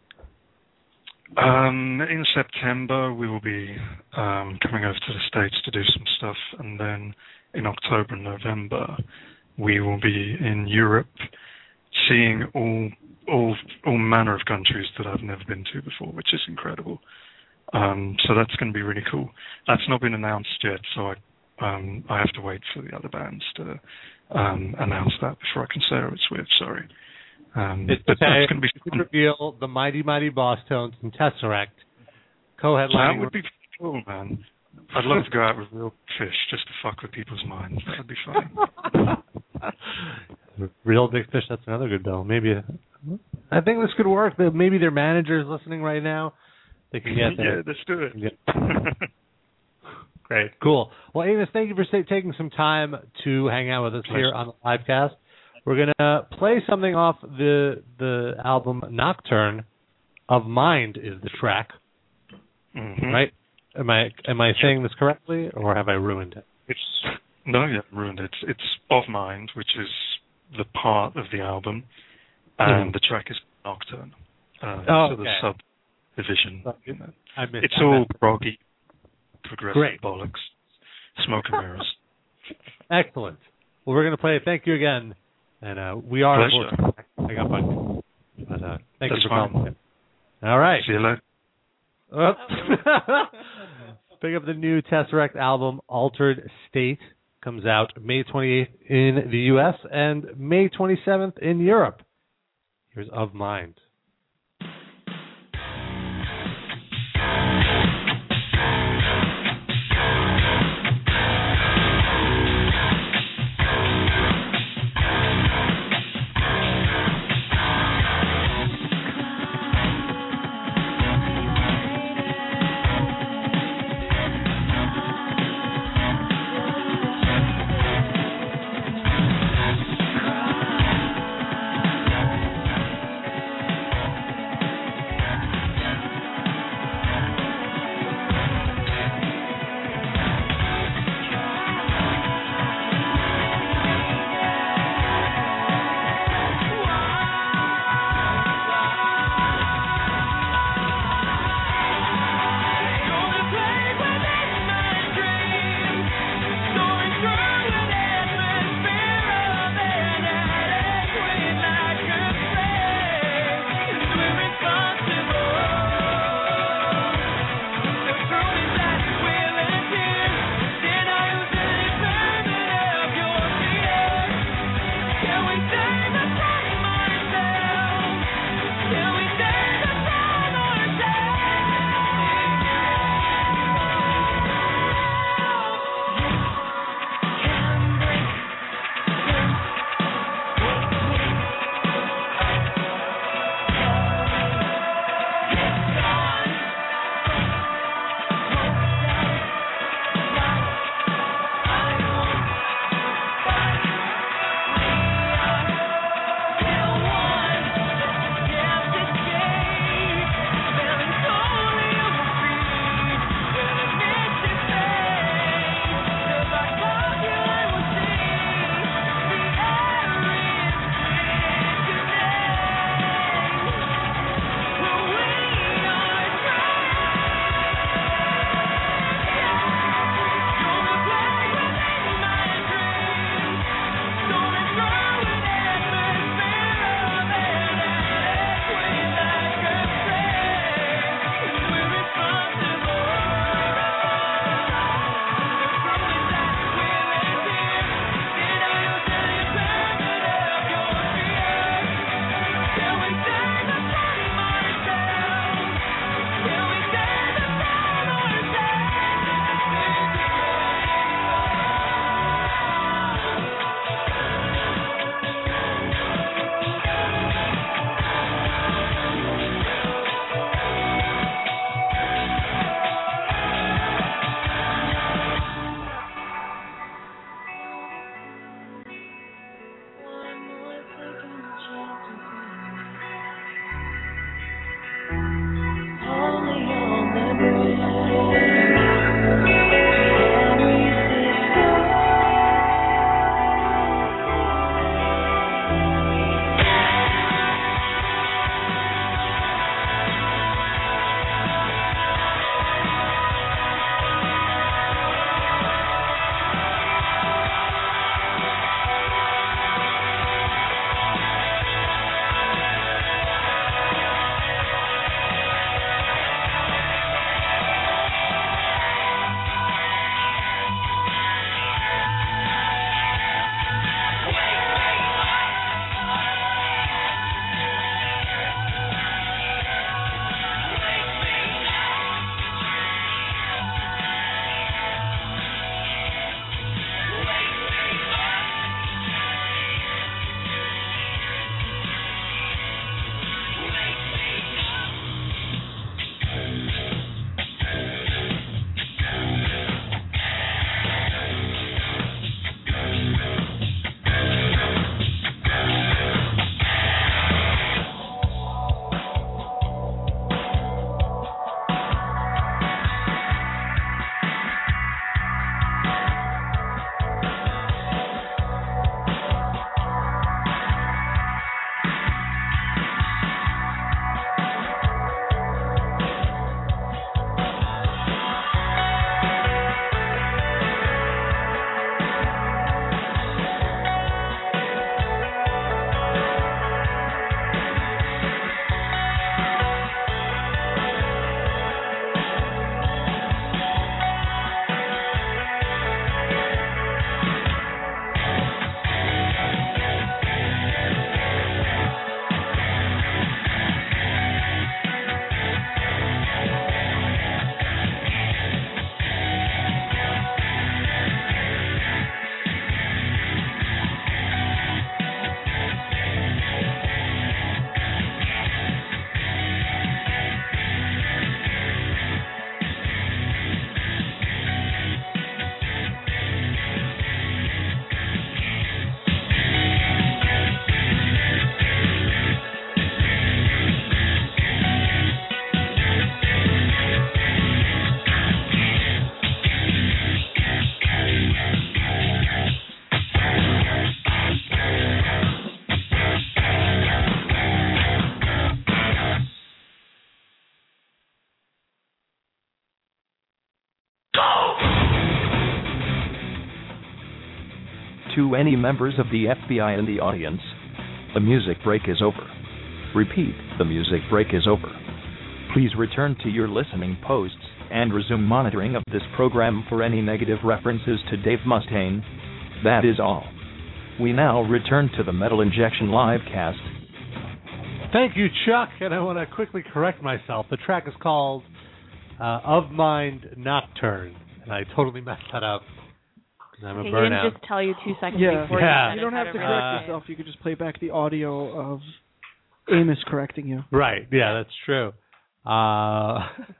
Um, in September, we will be um, coming over to the States to do some stuff, and then in October and November, we will be in Europe, seeing all all all manner of countries that I've never been to before, which is incredible. Um, so that's going to be really cool. That's not been announced yet, so I um, I have to wait for the other bands to um, announce that before I can say who it's with. Sorry. Um, It's but okay. that's going to be You could reveal the Mighty Mighty Boss Tones and Tesseract co-headlining. That would be cool, man. I'd love to go out with real fish just to fuck with people's minds. That would be fun. Real Big Fish, that's another good bill. Maybe, I think this could work. Maybe their manager's listening right now. They can get there. Yeah, let's do it. Get... Great, cool. Well, Amos, thank you for stay, taking some time to hang out with us here on the livecast. We're gonna play something off the the album Nocturne. Of Mind is the track, mm-hmm. right? Am I am I saying this correctly, or have I ruined it? It's no, you haven't ruined it. It's Of Mind, which is the part of the album, and Mhm. the track is Nocturne. Uh, Oh, so okay. the subdivision. You know. I missed, It's I all missed. groggy, progressive Great. bollocks, smoke and mirrors. Excellent. Well, we're gonna play it. Thank you again, and uh, we are. Pleasure. I got bugged, but uh, thank That's you for fine. calling. All right. See you later. Oh. Pick up the new Tesseract album, Altered State. Comes out May twenty-eighth in the U S and May twenty-seventh in Europe. Here's Of Mind. Cry. To any members of the F B I in the audience, the music break is over. Repeat, the music break is over. Please return to your listening posts and resume monitoring of this program for any negative references to Dave Mustaine. That is all. We now return to the Metal Injection Livecast. Thank you, Chuck, and I want to quickly correct myself. The track is called uh, Of Mind Nocturne, and I totally messed that up. I'm okay, a he burnout. didn't just tell you two seconds Yeah, before yeah. You you said don't it, have to how correct write it. yourself. You could just play back the audio of Amos correcting you. Right, yeah, that's true. Uh,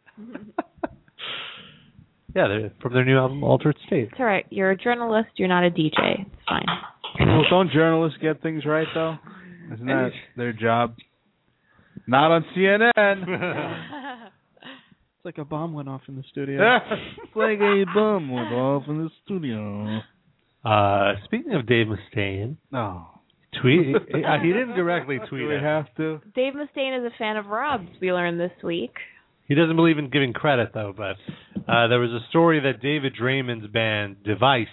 yeah, they're from their new album, Altered State. It's all right. You're a journalist. You're not a D J. It's fine. Well, don't journalists get things right, though? Isn't that their job? Not on C N N. It's like a bomb went off in the studio. It's like a bomb went off in the studio. Uh, speaking of Dave Mustaine, no, tweet. he, uh, he didn't directly tweet Do we it. have to? Dave Mustaine is a fan of Rob's, we learned this week. He doesn't believe in giving credit, though. But uh, there was a story that David Draymond's band Device,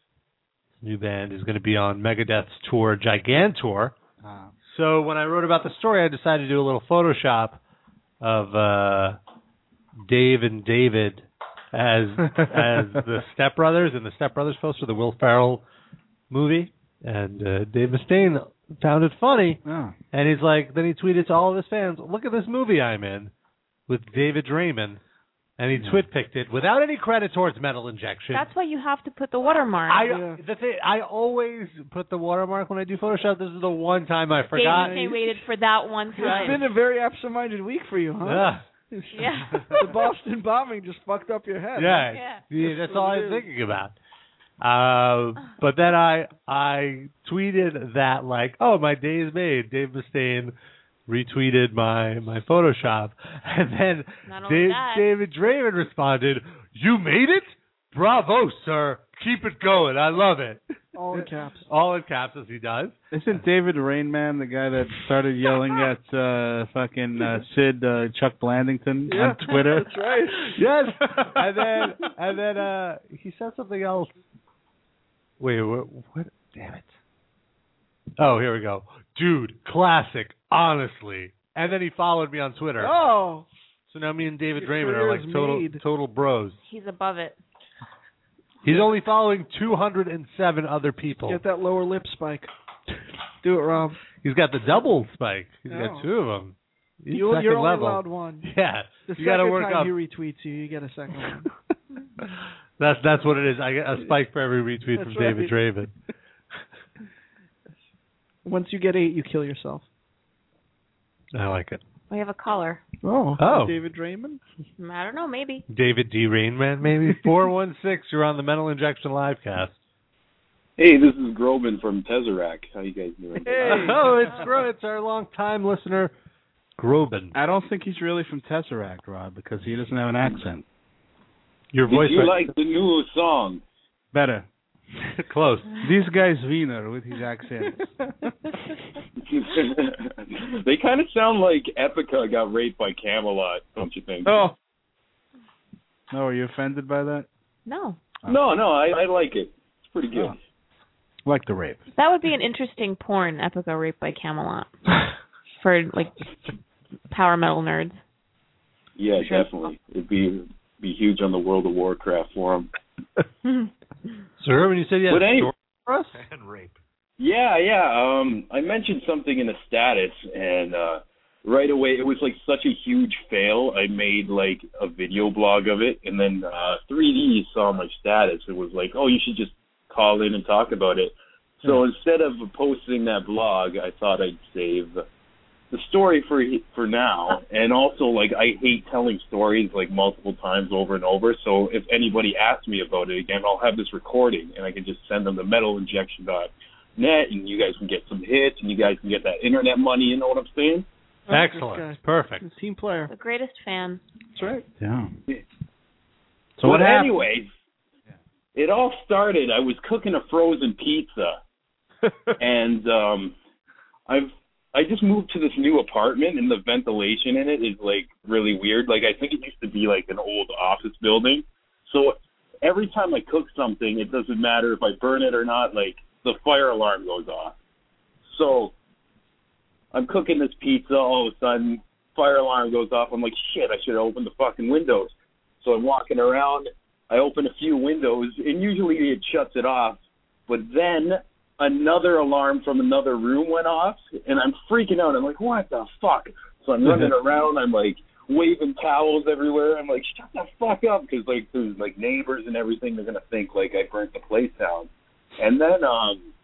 new band, is going to be on Megadeth's tour Gigantour. Uh, So when I wrote about the story, I decided to do a little Photoshop of uh, Dave and David as as the Step Brothers in the Step Brothers poster, the Will Ferrell movie. And uh, Dave Mustaine found it funny. oh. And he's like, then he tweeted to all of his fans, look at this movie I'm in with David Draymond. And he twit-picked it without any credit towards Metal Injection. That's why you have to put the watermark. I Yeah. the thing, I always put the watermark when I do Photoshop. This is the one time I forgot. Dave Mustaine waited for that one It's time. been a very absent-minded week for you, huh? Yeah. Yeah. The Boston bombing just fucked up your head. Yeah, Yeah. yeah, that's what all I it was is. thinking about. Uh, but then I I tweeted that like, oh, my day is made. Dave Mustaine retweeted my my Photoshop, and then Not only Dave, that. David Draymond responded, "You made it? Bravo, sir! Keep it going. I love it." All in caps. All in caps as he does. Isn't David Rainman the guy that started yelling at uh, fucking uh, Sid uh, Chuck Blandington Yeah, on Twitter? That's right. Yes, and then and then uh, he said something else. Wait, what, what? Damn it! Oh, here we go, dude. Classic, honestly. And then he followed me on Twitter. Oh. So now me and David Your Draymond are like career is total made. total bros. He's above it. He's only following two hundred seven other people. Get that lower lip spike. Do it, Rob. He's got the double spike. He's Oh. got two of them. He's You, second you're only level. allowed one. Yeah, The you got to second work time up. he retweets you, you get a second one. That's that's what it is. I get a spike for every retweet That's from David right. Draymond. Once you get eight, you kill yourself. I like it. We have a caller. Oh. Oh. David Draymond? I don't know, maybe. David D. Rainman, maybe? four one six, you're on the Metal Injection Livecast. Hey, this is Groban from Tesseract. How you guys doing? Hey. Oh, it's Gro- it's our long-time listener, Groban. I don't think he's really from Tesseract, Rob, because he doesn't have an accent. Your Did voice you right- like the new song? Better. Close. This guy's Wiener with his accent. They kind of sound like Epica got raped by Camelot, don't you think? Oh. No, are you offended by that? No. No, no, I, I like it. It's pretty good. Oh. Like the rape. That would be an interesting porn, Epica Rape by Camelot. For, like, power metal nerds. Yeah, Sure. definitely. It'd be be huge on the World of Warcraft forum. Sir, when you said you had But a anyway- story for us? And rape. Yeah, yeah. Um, I mentioned something in the status, and uh, right away it was like such a huge fail. I made like a video blog of it, and then uh, three D saw my status. It was like, oh, you should just call in and talk about it. So instead of posting that blog, I thought I'd save the story for for now. And also, like, I hate telling stories like multiple times over and over. So if anybody asks me about it again, I'll have this recording, and I can just send them to metal injection dot net, and you guys can get some hits, and you guys can get that internet money. You know what I'm saying? Excellent. Perfect. Team player. The greatest fan. That's right. Yeah. So what but happened? anyways, it all started. I was cooking a frozen pizza, and um, I've I just moved to this new apartment, and the ventilation in it is like really weird. Like I think it used to be like an old office building. So every time I cook something, it doesn't matter if I burn it or not. Like the fire alarm goes off. So I'm cooking this pizza. All of a sudden, fire alarm goes off. I'm like, shit, I should have opened the fucking windows. So I'm walking around. I open a few windows, and usually it shuts it off. But then another alarm from another room went off, and I'm freaking out. I'm like, what the fuck? So I'm running around. I'm like waving towels everywhere. I'm like, shut the fuck up, because like there's like neighbors and everything. They're gonna think like I burnt the place down. And then um,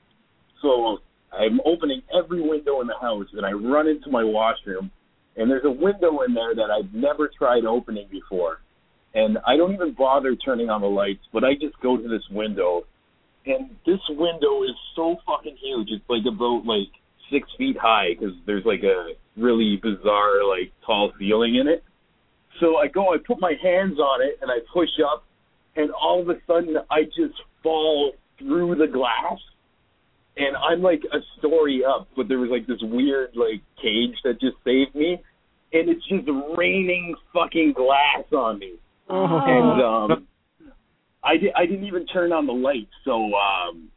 so I'm opening every window in the house, and I run into my washroom, and there's a window in there that I've never tried opening before. And I don't even bother turning on the lights, but I just go to this window, and this window is so fucking huge. It's like about like six feet high because there's like a really bizarre like tall ceiling in it. So I go, I put my hands on it, and I push up, and all of a sudden I just fall through the glass, and I'm like a story up, but there was like this weird like cage that just saved me, and it's just raining fucking glass on me. Oh. And um, I, di- I didn't even turn on the lights, so um,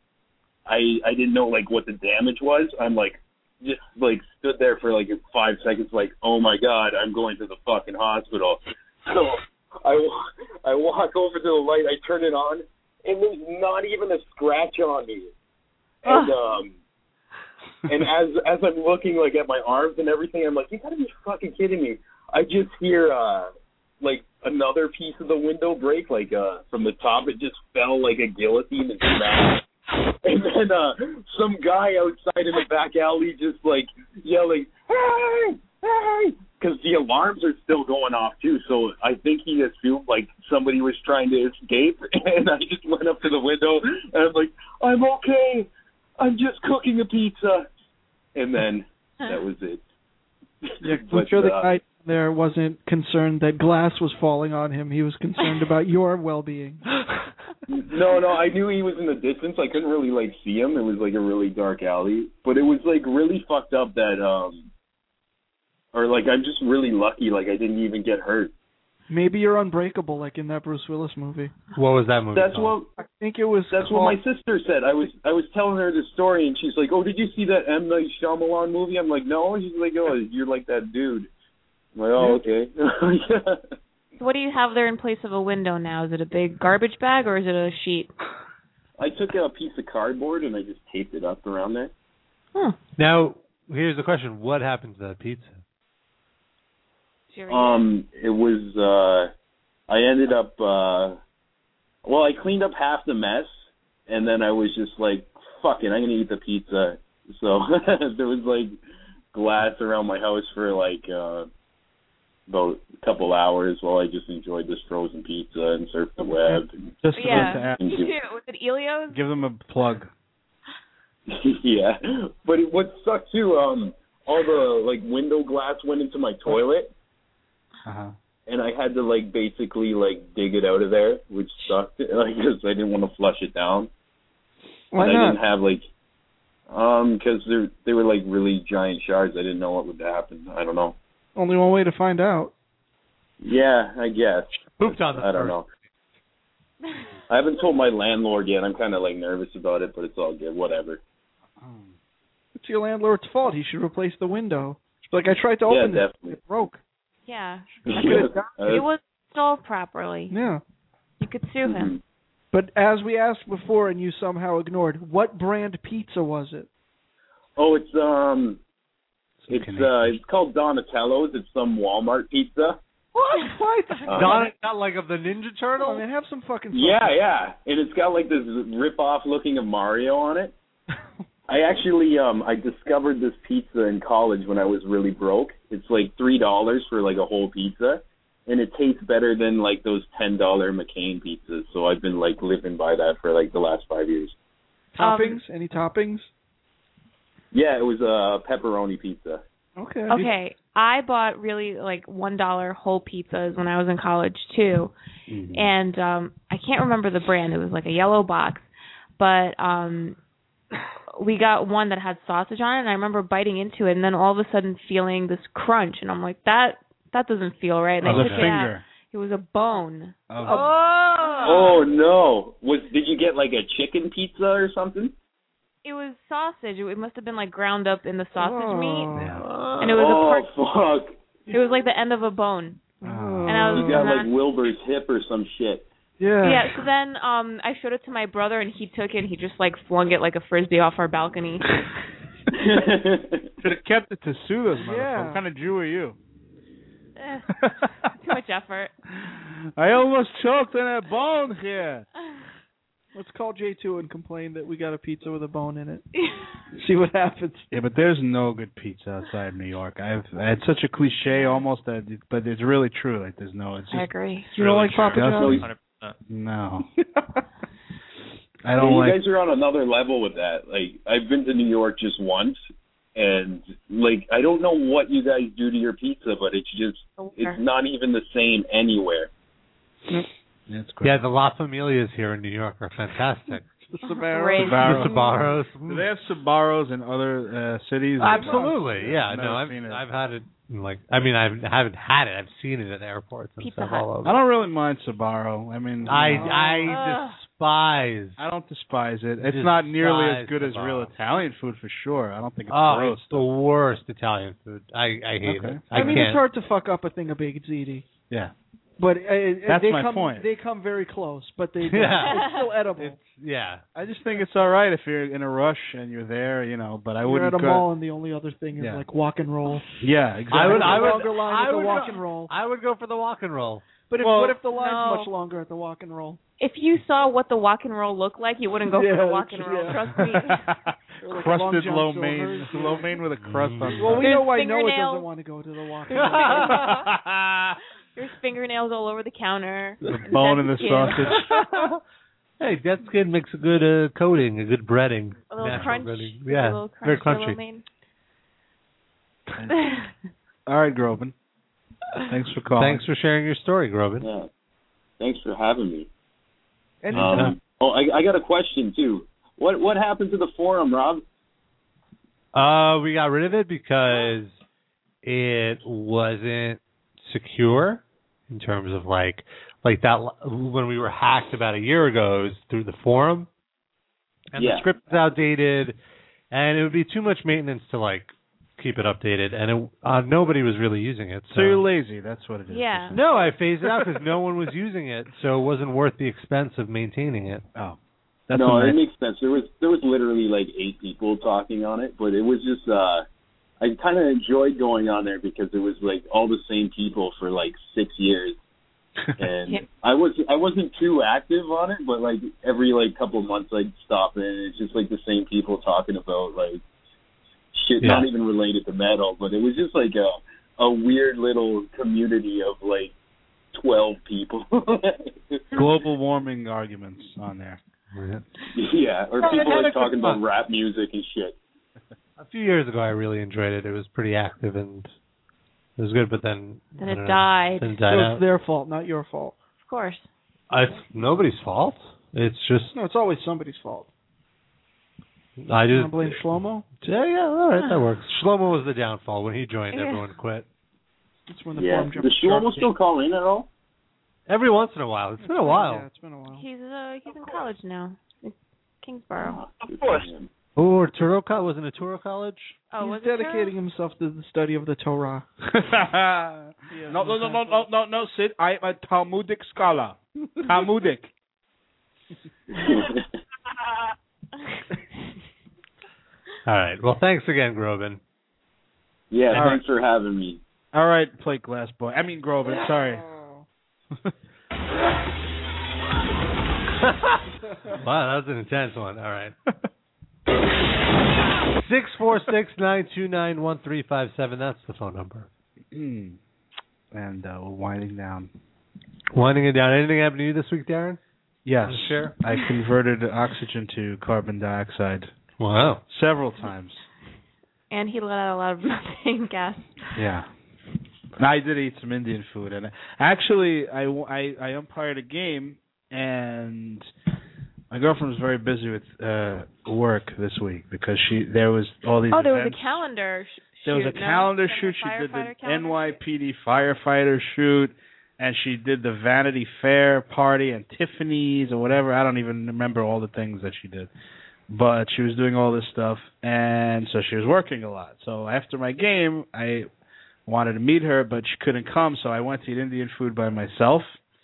I I didn't know like what the damage was. I'm like just like stood there for like five seconds, like, oh my god, I'm going to the fucking hospital. So I I walk over to the light, I turn it on, and there's not even a scratch on me. And um, and as as I'm looking like at my arms and everything, I'm like, you gotta be fucking kidding me. I just hear uh. like another piece of the window break, like uh from the top. It just fell like a guillotine and smashed. And then uh some guy outside in the back alley just like yelling, hey, hey, because the alarms are still going off too. So I think he assumed like somebody was trying to escape, and I just went up to the window and I'm like, I'm okay, I'm just cooking a pizza. And then that was it. Yeah, I'm sure the guy there wasn't concerned that glass was falling on him. He was concerned about your well-being. No, no, I knew he was in the distance. I couldn't really, like, see him. It was, like, a really dark alley. But it was, like, really fucked up that, um, or, like, I'm just really lucky, like, I didn't even get hurt. Maybe you're unbreakable, like in that Bruce Willis movie. What was that movie That's called? what, I think it was That's called... what my sister said. I was I was telling her the story, and she's like, oh, did you see that M. Night Shyamalan movie? I'm like, no. She's like, oh, you're like that dude. I'm like, oh, okay. Yeah. What do you have there in place of a window now? Is it a big garbage bag or is it a sheet? I took a piece of cardboard and I just taped it up around there. Huh. Now, here's the question. What happened to that pizza? Um, it was, uh, I ended up, uh, well, I cleaned up half the mess, and then I was just like, fuck it, I'm going to eat the pizza. So there was, like, glass around my house for, like, uh, about a couple hours while I just enjoyed this frozen pizza and surfed the web. And, just yeah, me too. Was it Elio's? Give them a plug. Yeah, but it, what sucked too, um, all the like window glass went into my toilet, uh-huh. and I had to like basically like dig it out of there, which sucked. Like, because I didn't want to flush it down. Why and not? I didn't have like, um, because they they were like really giant shards. I didn't know what would happen. I don't know. Only one way to find out. Yeah, I guess. Pooped on the I don't know. I haven't told my landlord yet. I'm kind of like nervous about it, but it's all good. Whatever. It's your landlord's fault. He should replace the window. Like, I tried to Yeah, open definitely. it. It broke. Yeah. Uh, It was installed properly. Yeah. You could sue him. But as we asked before and you somehow ignored, what brand pizza was it? Oh, it's um, it's uh, it's called Donatello's. It's some Walmart pizza. What? What? Uh, Not, not like of the Ninja Turtle? Oh, man, have some fucking fun. Yeah, yeah, and it's got like this rip-off looking of Mario on it. I actually um I discovered this pizza in college when I was really broke. It's like three dollars for like a whole pizza, and it tastes better than like those ten dollar McCain pizzas. So I've been like living by that for like the last five years. Toppings? Um, Any toppings? Yeah, it was a pepperoni pizza. Okay. Okay, I bought really like one dollar whole pizzas when I was in college too, mm-hmm. and um I can't remember the brand. It was like a yellow box, but um. we got one that had sausage on it, and I remember biting into it, and then all of a sudden feeling this crunch, and I'm like, that that doesn't feel right. And oh, I the took finger. It out. It was a bone. Oh. oh. Oh no! Was did you get like a chicken pizza or something? It was sausage. It must have been like ground up in the sausage Oh. meat, Yeah. and it was oh, a part. fuck. It was like the end of a bone. Oh. And I was You got not, like Wilbur's hip or some shit. Yeah. Yeah. So then, um, I showed it to my brother, and he took it. and He just like flung it like a frisbee off our balcony. Should have kept it to sue those motherfuckers. Yeah. What kind of Jew are you? Eh, too much effort. I almost choked on that bone here. Let's call J two and complain that we got a pizza with a bone in it. See what happens. Yeah, but there's no good pizza outside New York. I've I had such a cliche almost that, it, but it's really true. Like there's no. It's just, I agree. You don't like Papa John's? No. I Yeah, don't you like. guys are on another level with that. Like, I've been to New York just once, and like, I don't know what you guys do to your pizza, but it's just, it's not even the same anywhere. That's great. Yeah, the La Familias here in New York are fantastic. The Sbarros. The Sbarros. Do they have Sbarros in other uh, cities? Absolutely, yeah. I've No, never I've seen it. I've had it. Like, I mean, I haven't had it. I've seen it at airports and Pizza stuff Hut. all over. I don't really mind Sbarro. I mean, I you know, I despise. I don't despise it. It's not nearly as good as Sbarro. real Italian food for sure. I don't think it's Oh, gross. it's the worst Italian food. I I hate Okay. it. I, I, mean, can't. it's hard to fuck up a thing of baked ziti. Yeah. But uh, That's they my come, point. They come very close, but they Yeah. it's still edible. It's, yeah. I just think it's all right if you're in a rush and you're there, you know. But I You're wouldn't at a go. mall, and the only other thing is Yeah. like walk and roll. Yeah, exactly. I would. I would. Longer line I at the would walk go, and roll. I would go for the walk and roll. But if, Well, what if the line's no. much longer at the walk and roll? If you saw what the walk and roll looked like, you wouldn't go Yeah, for the walk and that's- roll. yeah. Trust me. Or like Long Crusted John lo Silver's. mein, lo mein with a crust on Well, we There's know why Noah fingernails. doesn't want to go to the walk and roll. There's fingernails all over the counter. the bone in the Skin. sausage. Hey, that skin makes a good uh, coating, a good breading. A little natural crunch. breading. A Yeah, little crunch, very a little crunchy. main. All right, Groban. Thanks for calling. Thanks for sharing your story, Groban. Yeah. Thanks for having me. And Um, oh, I, I got a question too. What what happened to the forum, Rob? Uh, we got rid of it because it wasn't secure in terms of like like that when we were hacked about a year ago. It was through the forum, and Yeah. the script is outdated, and it would be too much maintenance to like keep it updated, and it, uh, nobody was really using it. So, So you're lazy. That's what it is. Yeah. no, I phased it out because no one was using it, so it wasn't worth the expense of maintaining it. Oh. That's no, a it nice- makes sense. There was there was literally like eight people talking on it, but it was just uh I kind of enjoyed going on there because it was like all the same people for like six years, and Yeah. I was I wasn't too active on it, but like every like couple of months I'd stop in. And it's just like the same people talking about like shit, Yeah. not even related to metal, but it was just like a a weird little community of like twelve people. global warming arguments on there. Yeah, or Yeah, people it had like a good talking about fun. rap music and shit. A few years ago, I really enjoyed it. It was pretty active and it was good, but then Then I it don't know, died. Then it So died it's out. their fault, not your fault. Of course. Uh, It's nobody's fault. It's just No, it's always somebody's fault. I You just want to blame Shlomo? yeah, yeah, all right, that works. Shlomo was the downfall. When he joined, Yeah. everyone quit. That's when the Yeah, forum jumped does Shlomo shark still call in at all? Every once in a while. It's been a Yeah, while. it's been a while. He's uh he's in college now. In Kingsborough. Of course. Oh, or Turo Co- wasn't it Turo College? Oh, He's was it dedicating himself to the study of the Torah. no, no, no, no, no, no, no, Sid. I am a Talmudic scholar. Talmudic. All right. Well, thanks again, Groban. Yeah, All thanks for having me. All right, plate glass boy. I mean Groban. Sorry. Wow, that was an intense one. All right. Six four six nine two nine one three five seven. That's the phone number. Mm. And uh, we're winding down. Winding it down. Anything happen to you this week, Darren? Yes. Share. I converted oxygen to carbon dioxide Wow. several times. And he let out a lot of methane gas. Yeah. And I did eat some Indian food, and actually, I, I, I umpired a game, and my girlfriend was very busy with uh, work this week because she there was all these. Oh, there was events. a calendar sh- There was shoot, a no? calendar From shoot. the She did firefighter the calendar N Y P D firefighter shoot, and she did the Vanity Fair party and Tiffany's or whatever. I don't even remember all the things that she did. but she was doing all this stuff, and so she was working a lot. So after my game, I wanted to meet her, but she couldn't come, so I went to eat Indian food by myself.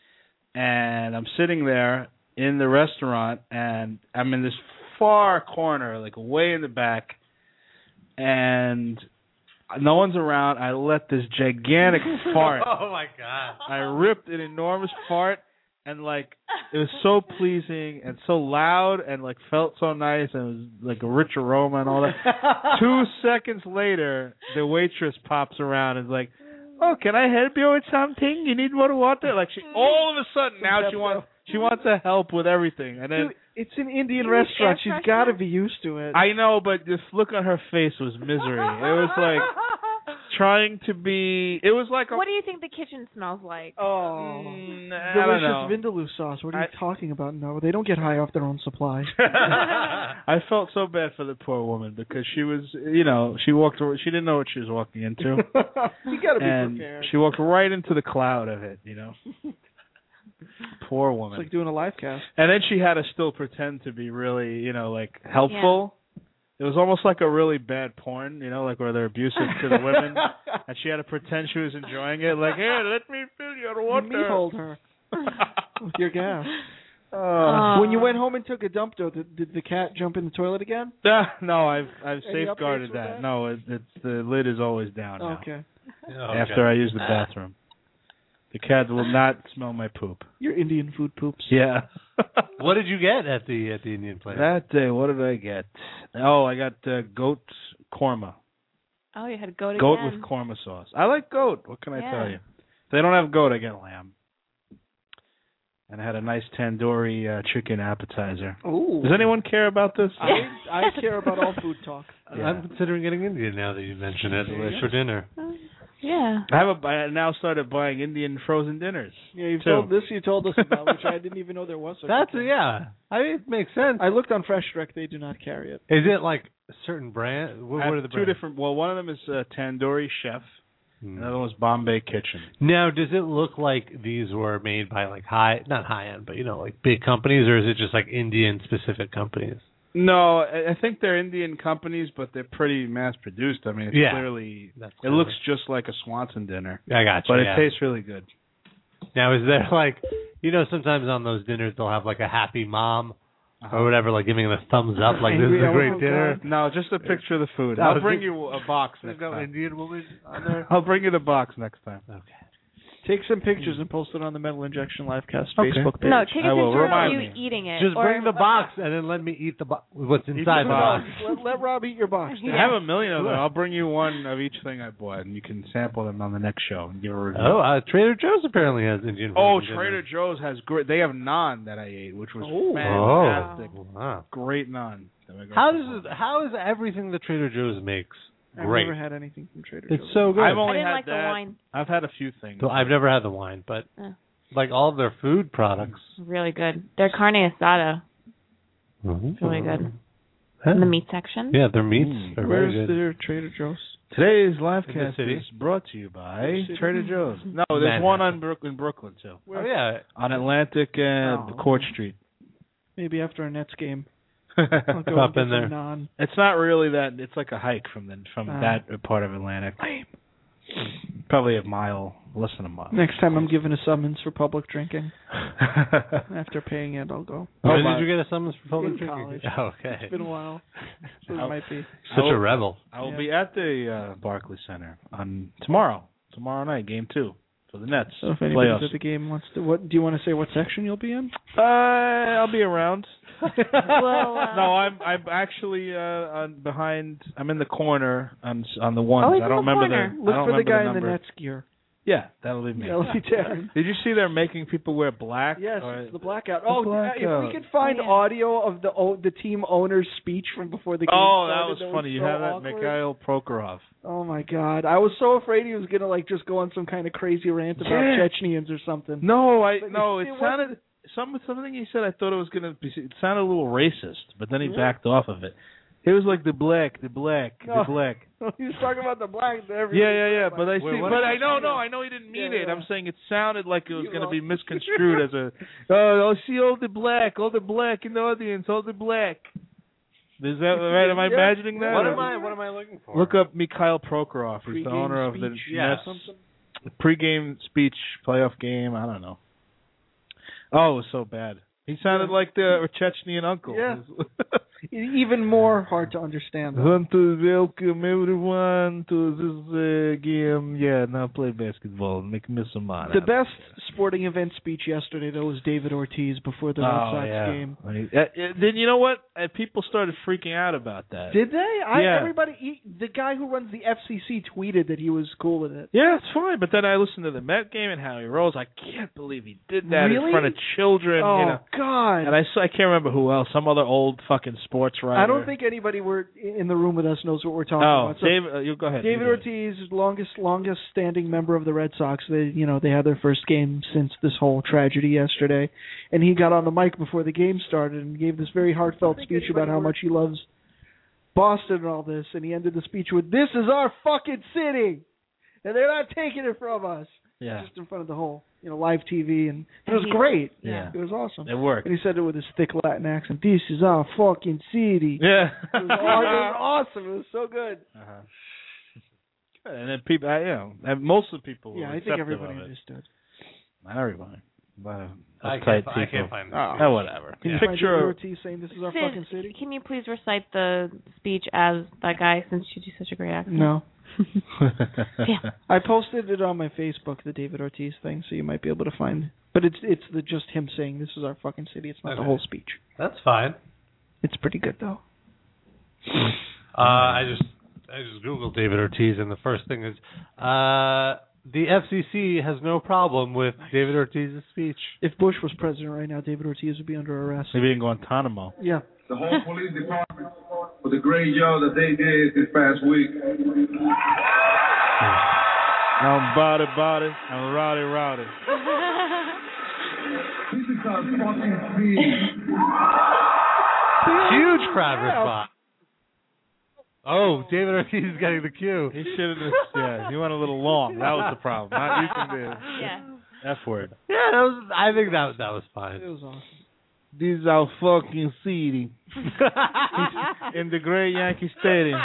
And I'm sitting there in the restaurant, and I'm in this far corner, like way in the back, and no one's around. I let this gigantic fart. Oh, my God. I ripped an enormous fart, and, like, it was so pleasing and so loud and, like, felt so nice, and it was, like, a rich aroma and all that. Two seconds later, the waitress pops around and is like, oh, can I help you with something? You need more water? Like, she, all of a sudden, now she wants she wants to help with everything. And then Dude, it's an Indian restaurant. She's got to be used to it. I know, but this look on her face was misery. It was like trying to be. It was like. A, what do you think the kitchen smells like? Oh, mm, I delicious vindaloo sauce. What are you I, talking about? No, they don't get high off their own supply. I felt so bad for the poor woman because she was, you know, she walked. She didn't know what she was walking into. You got to be and prepared. She walked right into the cloud of it, you know. Poor woman. It's like doing a live cast. And then she had to still pretend to be really, you know, like helpful. Yeah. It was almost like a really bad porn, you know, like where they're abusive to the women, and she had to pretend she was enjoying it. Like, here, let me fill your water. Let me hold her with your gas. Uh, uh, when you went home and took a dump, though, did, did the cat jump in the toilet again? Uh, no, I've I've Any safeguarded that. that. No, it, it's the lid is always down now. Okay. Oh, After okay. I use the bathroom. The cat will not smell my poop. Your Indian food poops. Yeah. What did you get at the at the Indian place? That day, what did I get? Oh, I got uh, goat korma. Oh, you had goat Goat again. with korma sauce. I like goat. What can I yeah. tell you? If they don't have goat, I get lamb. And I had a nice tandoori uh, chicken appetizer. Ooh. Does anyone care about this? I, I care about all food talk. Yeah. I'm considering getting Indian now that you mention it Yeah. for dinner. Yeah. I have a. I now started buying Indian frozen dinners. Yeah, you've too. told this. You told us about, which I didn't even know there was. Such That's a thing. yeah. I mean, it makes sense. I looked on Fresh Direct. They do not carry it. Is it like a certain brand? What, I have what are the two brands? different. Well, one of them is uh, Tandoori Chef. Hmm. Another one is Bombay Kitchen. Now, does it look like these were made by like high, not high end, but you know, like big companies, or is it just like Indian specific companies? No, I I think they're Indian companies, but they're pretty mass produced. I mean, it's Yeah. clearly That's it looks just like a Swanson dinner, I got you. but yeah. it tastes really good. Now, is there like, you know, sometimes on those dinners they'll have like a happy mom Uh-huh. or whatever, like giving them a thumbs up, like this is a great Oh, dinner. God. No, just a picture of the food. That I'll was bring it. you a box There's next no time. Indian woman on there. I'll bring you the box next time. Okay. Take some pictures and post it on the Metal Injection Livecast Okay. Facebook page. No, take a I will. picture of Remind you me. eating it. Just or, bring the box and then let me eat the box. What's Eat inside the the box? Let, let Rob eat your box. I have a million of them. I'll bring you one of each thing I bought, and you can sample them on the next show and give a review. Oh, uh, Trader Joe's apparently has Indian food. Oh, in Trader dinner. Joe's has great. They have naan that I ate, which was Oh. fantastic. Oh, wow. Great naan. that I got How from does it, how is everything that Trader Joe's makes I've great? never had anything from Trader It's Joe's. so good. I've I only didn't had like the that. wine. I've had a few things. So I've never had the wine, but Oh. like all of their food products. Really good. Their carne asada. It's really good. In the meat section. Yeah, their meats Mm. are Where's very good. their Trader Joe's? Today's In livecast the city? is brought to you by City? Trader Joe's. No, there's Manhattan. one on Brook- in Brooklyn too, Oh yeah. on Atlantic and Oh. Court Street. Maybe after a Nets game. I'll go Pop and get in some there. naan. It's not really that. It's like a hike from the from Ah. that part of Atlantic. Probably a mile, less than a mile. Next time I'm given a summons for public drinking. After paying it, I'll go. When my- did you get a summons for public In drinking? college. Oh, okay. It's been a while. So it I'll- might be. Such I a will- rebel. I will Yeah. be at the uh, Barclays Center on tomorrow. Tomorrow night, game two for the Nets. So if anybody's Playoffs. at the game wants to, what do you want to say? What section you'll be in? Uh, I'll be around. Well, uh, No, I'm I'm actually uh, on behind. I'm in the corner on s- on the ones. Oh, he's I in don't the remember corner. the. I Look don't for the remember guy in the number. Nets gear. Yeah, that'll be me. That'll be Darren. Did you see they're making people wear black? Yes, Or- it's the blackout. The Oh, blackout. if we could find Oh, yeah. audio of the o- the team owner's speech from before the game Oh, that started, was funny. You so have that, awkward. Mikhail Prokhorov. Oh my God! I was so afraid he was gonna like just go on some kind of crazy rant about Yeah. Chechnyans or something. No, I But no. it It wasn't- sounded some something he said. I thought it was gonna be. It sounded a little racist, but then he Yeah. backed off of it. It was like the black, the black, No. the black. he was talking about the blacks. Yeah, yeah, yeah. But I Wait, see. what But did I you know, say? no, I know he didn't mean Yeah, it. yeah. I'm saying it sounded like it was You going to be lost. misconstrued as a. Oh, I see all the black, all the black in the audience, all the black. Is that right? Am I Yeah. imagining that? What Or- am I? What am I looking for? Look up Mikhail Prokhorov. He's the Pre-game owner of the speech, yeah. Nets pre-game speech playoff game. I don't know. Oh, it was so bad. He sounded Yeah. like the Chechnyan uncle. Yeah. Even more hard to understand. though. Want to welcome everyone to this uh, game. Yeah, now play basketball. Make me some money. The best sporting event speech yesterday, though, was David Ortiz before the Red Oh, Sox yeah. game. Uh, uh, then you know what? Uh, people started freaking out about that. Did they? I, Yeah. Everybody, he, the guy who runs the F C C tweeted that he was cool with it. Yeah, it's fine. But then I listened to the Met game and how he rose. I can't believe he did that Really? in front of children. Oh, you know. God. And I, saw, I can't remember who else. Some other old fucking sports writer. I don't think anybody were in the room with us knows what we're talking Oh, about. So David, uh, you go ahead. David You do it. Ortiz, longest longest standing member of the Red Sox. They you know they had their first game since this whole tragedy yesterday, and he got on the mic before the game started and gave this very heartfelt speech about how much he loves Boston and all this. And he ended the speech with, "This is our fucking city, and they're not taking it from us." Yeah. Just in front of the whole you know live T V, and it was great. Yeah. It was awesome. It worked. And he said it with his thick Latin accent. "This is our fucking city." Yeah. It was, aw- it was awesome. It was so good. Uh-huh. Good. And then people, I, you know, and most of the people were Yeah, I think receptive everybody of it. understood. Not everybody. But uh, I uptight can't fi- I people. can't find the Oh, speech. oh, whatever. Can you Picture find David Ortiz saying this is our Sid, fucking city? Can you please recite the speech as that guy since you do such a great accent? No. Yeah. I posted it on my Facebook, the David Ortiz thing, so you might be able to find. But it's it's the just him saying this is our fucking city. It's not Okay. the whole speech. That's fine. It's pretty good though. Uh, I just I just googled David Ortiz, and the first thing is uh, the F C C has no problem with David Ortiz's speech. If Bush was president right now, David Ortiz would be under arrest. Maybe in Guantanamo. Yeah. The whole police department for the great job that they did this past week. I'm body body. I'm rowdy rowdy. This is our fucking city. Huge crowd response. Oh, David Ortiz is getting the cue. He should have just, yeah, he went a little long. That was the problem. Not using the Yeah. F word. Yeah, that was. I think that that was fine. It was awesome. This is our fucking city. In the great Yankee Stadium.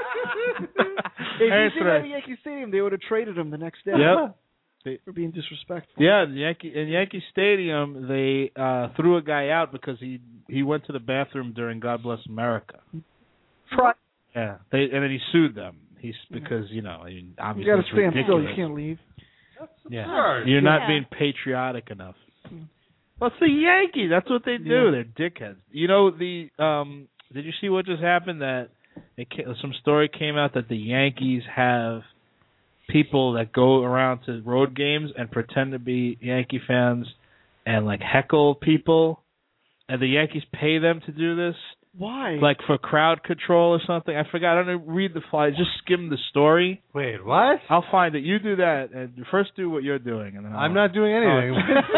If he That's did right. have a Yankee Stadium, they would have traded him the next day. Yep. For being disrespectful. Yeah, in Yankee in Yankee Stadium, they uh, threw a guy out because he he went to the bathroom during God Bless America. Try. Yeah, they and then he sued them. He's because you know, I mean, You obviously got to it's stand still. ridiculous. You can't leave. Yeah, Absurd. you're not Yeah. being patriotic enough. Well, it's the Yankees. That's what they do. Yeah. They're dickheads. You know the um. Did you see what just happened? That it ca- some story came out that the Yankees have people that go around to road games and pretend to be Yankee fans and like heckle people, and the Yankees pay them to do this. Why? Like for crowd control or something. I forgot. I don't read the fly. Just skim the story. Wait, what? I'll find it. You do that, and first do what you're doing, and then I'll... I'm not doing anything.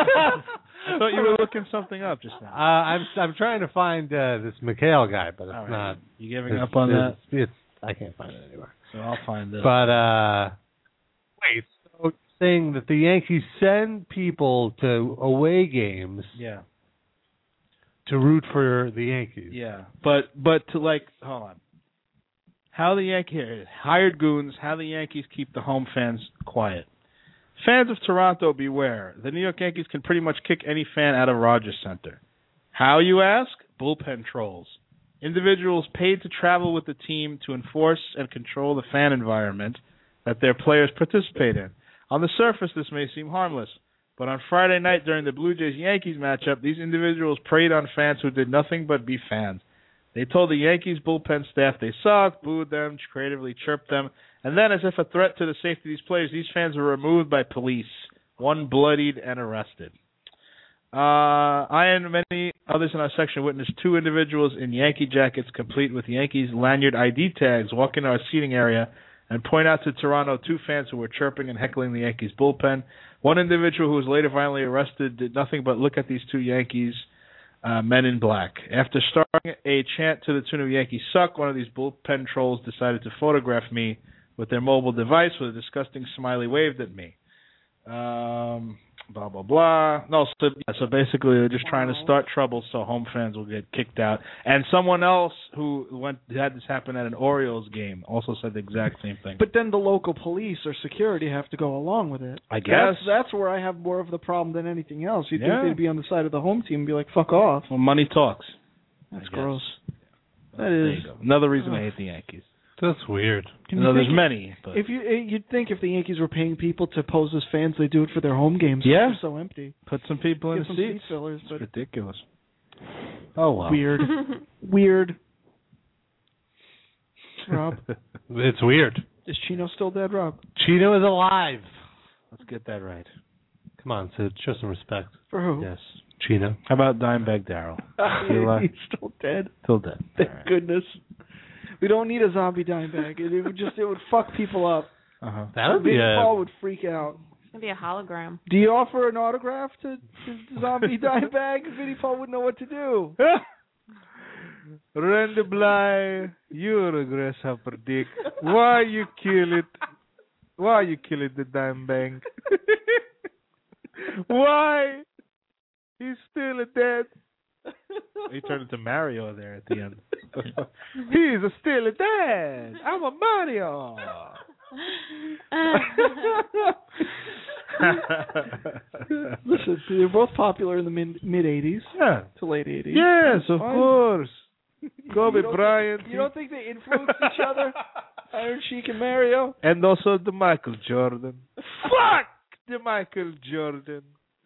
I thought you were looking something up just Uh, now. I'm I'm trying to find uh, this Mikhail guy, but it's All right. not. You giving it's, up on it's, that? It's, I can't find it anywhere. So I'll find this. But uh, wait, so saying that the Yankees send people to away games yeah, to root for the Yankees. yeah, but but to like, hold on. How the Yankees hired goons? How the Yankees keep the home fans quiet? Fans of Toronto, beware. The New York Yankees can pretty much kick any fan out of Rogers Center. How, you ask? Bullpen trolls. Individuals paid to travel with the team to enforce and control the fan environment that their players participate in. On the surface, this may seem harmless, but on Friday night during the Blue Jays-Yankees matchup, these individuals preyed on fans who did nothing but be fans. They told the Yankees bullpen staff they sucked, booed them, creatively chirped them, and then, as if a threat to the safety of these players, these fans were removed by police, one bloodied and arrested. Uh, I and many others in our section witnessed two individuals in Yankee jackets, complete with Yankees lanyard I D tags, walk into our seating area and point out to Toronto two fans who were chirping and heckling the Yankees bullpen. One individual who was later violently arrested did nothing but look at these two Yankees uh, men in black. After starting a chant to the tune of Yankees suck, one of these bullpen trolls decided to photograph me with their mobile device with a disgusting smiley waved at me. Um, blah, blah, blah blah. No, so, so basically they're just trying to start trouble so home fans will get kicked out. And someone else who went had this happen at an Orioles game also said the exact same thing. But then the local police or security have to go along with it. I guess that's, that's where I have more of the problem than anything else. You'd Yeah. think they'd be on the side of the home team and be like, "Fuck off." Well, money talks. That's I gross. guess. That There is you go. Another reason Ugh. I hate the Yankees. That's weird. Can No, you there's think many. But If you you'd think if the Yankees were paying people to pose as fans, they do it for their home games. Yeah. They're so empty. put some people in Give the some seats. seat fillers, It's but ridiculous. Oh wow. weird, weird. Rob, It's weird. is Chino still dead, Rob? Chino is alive. Let's get that right. Come on, Sid. Show some respect. For who? Yes, Chino. How about Dimebag Darrell? Still alive? He's still dead. Still dead. Thank All right. goodness. We don't need a zombie dime bag. It, it would just it would fuck people up. Uh-huh. That would be Vinnie a. Paul would freak out. It's gonna be a hologram. Do you offer an autograph to, to zombie dime bag? Vinnie Paul wouldn't know what to do. Randy Bly, you're a grasshopper dick. Why you kill it? Why you kill it, the dime bank? Why? He's still dead. He turned into Mario there at the end. He's a still dead. I'm a Mario. Listen, they're both popular in the mid mid eighties Yeah. to late eighties. Yes, That's of fine. course. Kobe You don't Bryant. Think, you don't think they influenced each other? Iron Sheik and Mario? And also the Michael Jordan. Fuck the Michael Jordan.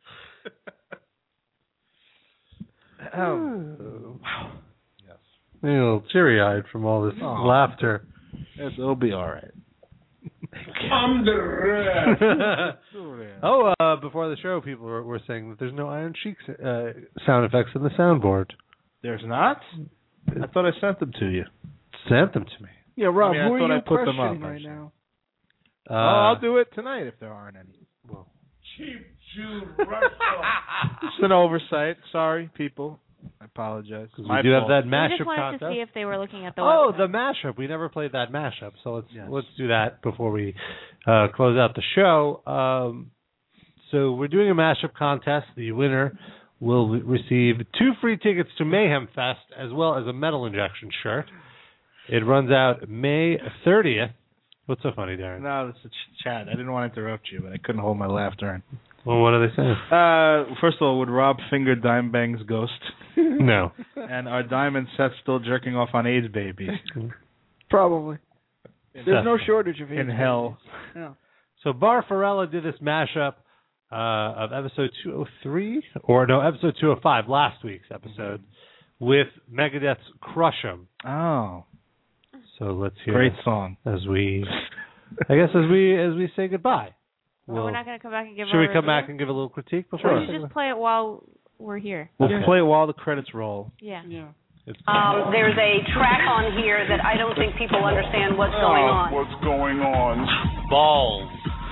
Oh. Wow. Yes. A little teary-eyed from all this Oh. laughter. Yes, it'll be all right. I'm the ref. Oh, uh, before the show, people were, were saying that there's no Iron Sheik uh, sound effects in the soundboard. There's not? I thought I sent them to you. Sent them to me. Yeah, Rob, I mean, I who are thought you I put them up, questioning right actually. now? Uh, oh, I'll do it tonight if there aren't any. Well. Cheap Jew Russell. It's an oversight. Sorry, people. I apologize. We My do have fault. that We mashup just wanted contest. to see if they were looking at the Oh, website. the mashup. We never played that mashup, so let's Yes. let's do that before we uh, close out the show. Um, so we're doing a mashup contest. The winner will receive two free tickets to Mayhem Fest as well as a Metal Injection shirt. It runs out May thirtieth. What's so funny, Darren? No, it's a ch- chat. I didn't want to interrupt you, but I couldn't hold my laughter in. Well, what are they saying? Uh, first of all, would Rob finger Dimebang's ghost? No. And are Diamond Seth still jerking off on AIDS babies? Probably. There's no shortage of in AIDS hell. babies. Yeah. So Bar Farella did this mashup uh, of episode two oh three, or no, episode two oh five, last week's episode, with Megadeth's Crush 'Em. Oh. So let's hear Great it song. as we, I guess as we as we say goodbye. No, We'll- we're not going to come back and give should our we come review? back and give a little critique before? Why we don't you say just play it while we're here? We'll Okay. play it while the credits roll. Yeah. Yeah. Um, there's a track on here that I don't think people understand what's going Oh, on. what's going on? Balls.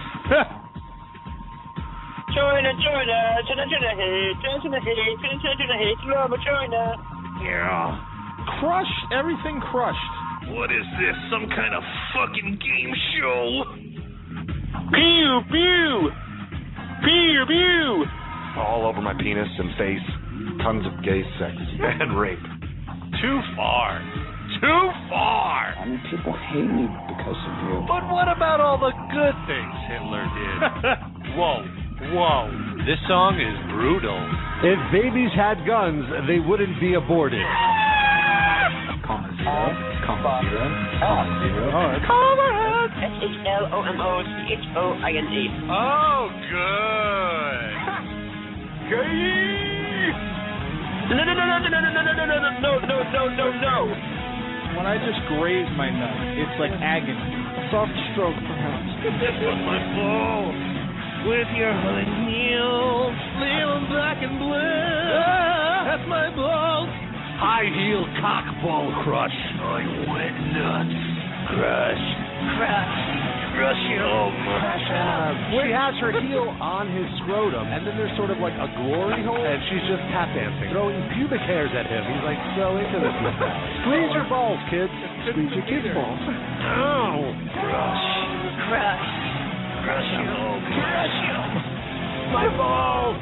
China, China, China, China, hey, China, China, hey, China, China, China, hey, love China. Yeah. Crushed. Everything crushed. What is this? Some kind of fucking game show? Pew, pew, pew, pew. All over my penis and face, tons of gay sex and rape. Too far. Too far. I mean, people hate me because of you. But what about all the good things Hitler did? Whoa, whoa. This song is brutal. If babies had guns, they wouldn't be aborted. Comma zero, comma zero, comma zero. All right. Comrade. S H L O M O C H O I N E. Oh, good. Gay. No, no, no, no, no, no, no, no, no, no, no, no, no, no, no. When I just graze my nut, it's like agony. A soft stroke, perhaps. This was my fault. With your holy heels, feeling black and blue. That's my balls. High heel cock ball crush. I wet nuts. Crush. Crush. Crush your crush up. She has her heel on his scrotum, and then there's sort of like a glory hole, and she's just tap dancing, throwing pubic hairs at him. He's like so into this. Squeeze your balls, kids. Squeeze your kids' balls. Oh. Crush. Crush. Crush you. Crush you. My balls.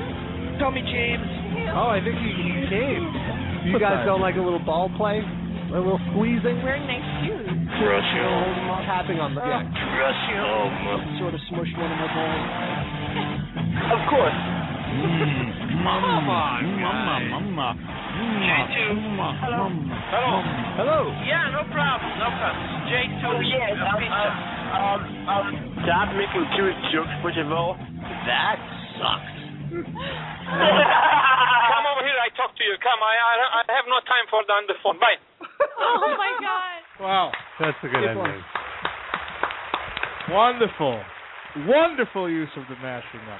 Tommy James. Oh, I think he, he came. You guys don't like a little ball play? A little squeezing? Wearing nice shoes. Crush you home. Tapping on the yeah. Crush you home. Sort of smushed one of my balls. Of course. Mm, mama, mama, mama. J two. Hello. Hello. Hello. Yeah, no problem. No problem. J two. Oh, yes. Um, um, um, stop making two jokes, first of all. That sucks. Come over here. I talk to you. Come. I, I, I have no time for the on the phone. Bye. Oh my God. Wow. That's a good Good ending. Wonderful. Wonderful use of the mashing up.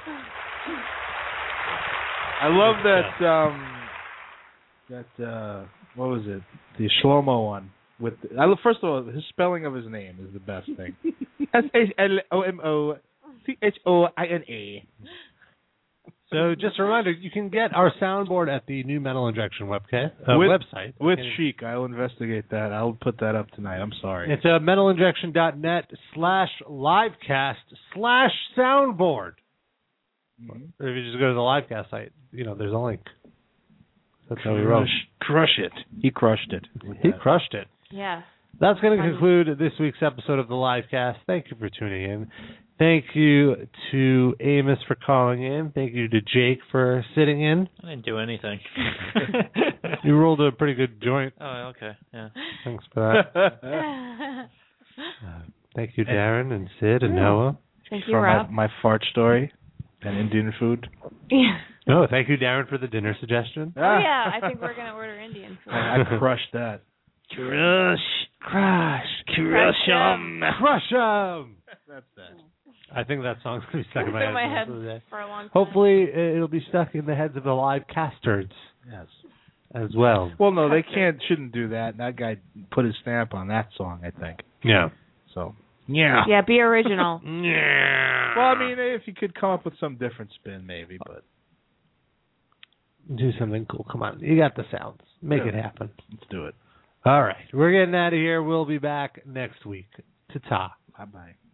I love that um that uh what was it? The Shlomo one with the, I love, first of all, his spelling of his name is the best thing. S H L O M O C H O I N A. So just a reminder, you can get our soundboard at the New Metal Injection webca- uh, with, website. With okay. Chic. I'll investigate that. I'll put that up tonight. I'm sorry. It's uh, metalinjection.net slash livecast slash soundboard. Mm-hmm. Or if you just go to the livecast site, you know, there's a link. That's how we wrote. Crush it. He crushed it. He crushed it. Yeah. That's going to conclude this week's episode of the livecast. Thank you for tuning in. Thank you to Amos for calling in. Thank you to Jake for sitting in. I didn't do anything. You rolled a pretty good joint. Oh, okay. Yeah. Thanks for that. uh, thank you, Darren and Sid and Noah. Thank you, for Rob. My, my fart story and Indian food. Yeah. No, oh, thank you, Darren, for the dinner suggestion. Oh, yeah. I think we're going to order Indian food. I crushed that. Crush. Crush. Crush 'em. Crush 'em. That's that. I think that song's going to be stuck in my in head. my head for, the day. for a long time. Hopefully, it'll be stuck in the heads of the live casters. Yes. As well. Well, no, they can't, shouldn't do that. That guy put his stamp on that song, I think. Yeah. So, yeah. Yeah, be original. Yeah. Well, I mean, if you could come up with some different spin, maybe, but. Do something cool. Come on. You got the sounds. Make yeah. it happen. Let's do it. All right. We're getting out of here. We'll be back next week. Ta-ta. Bye-bye.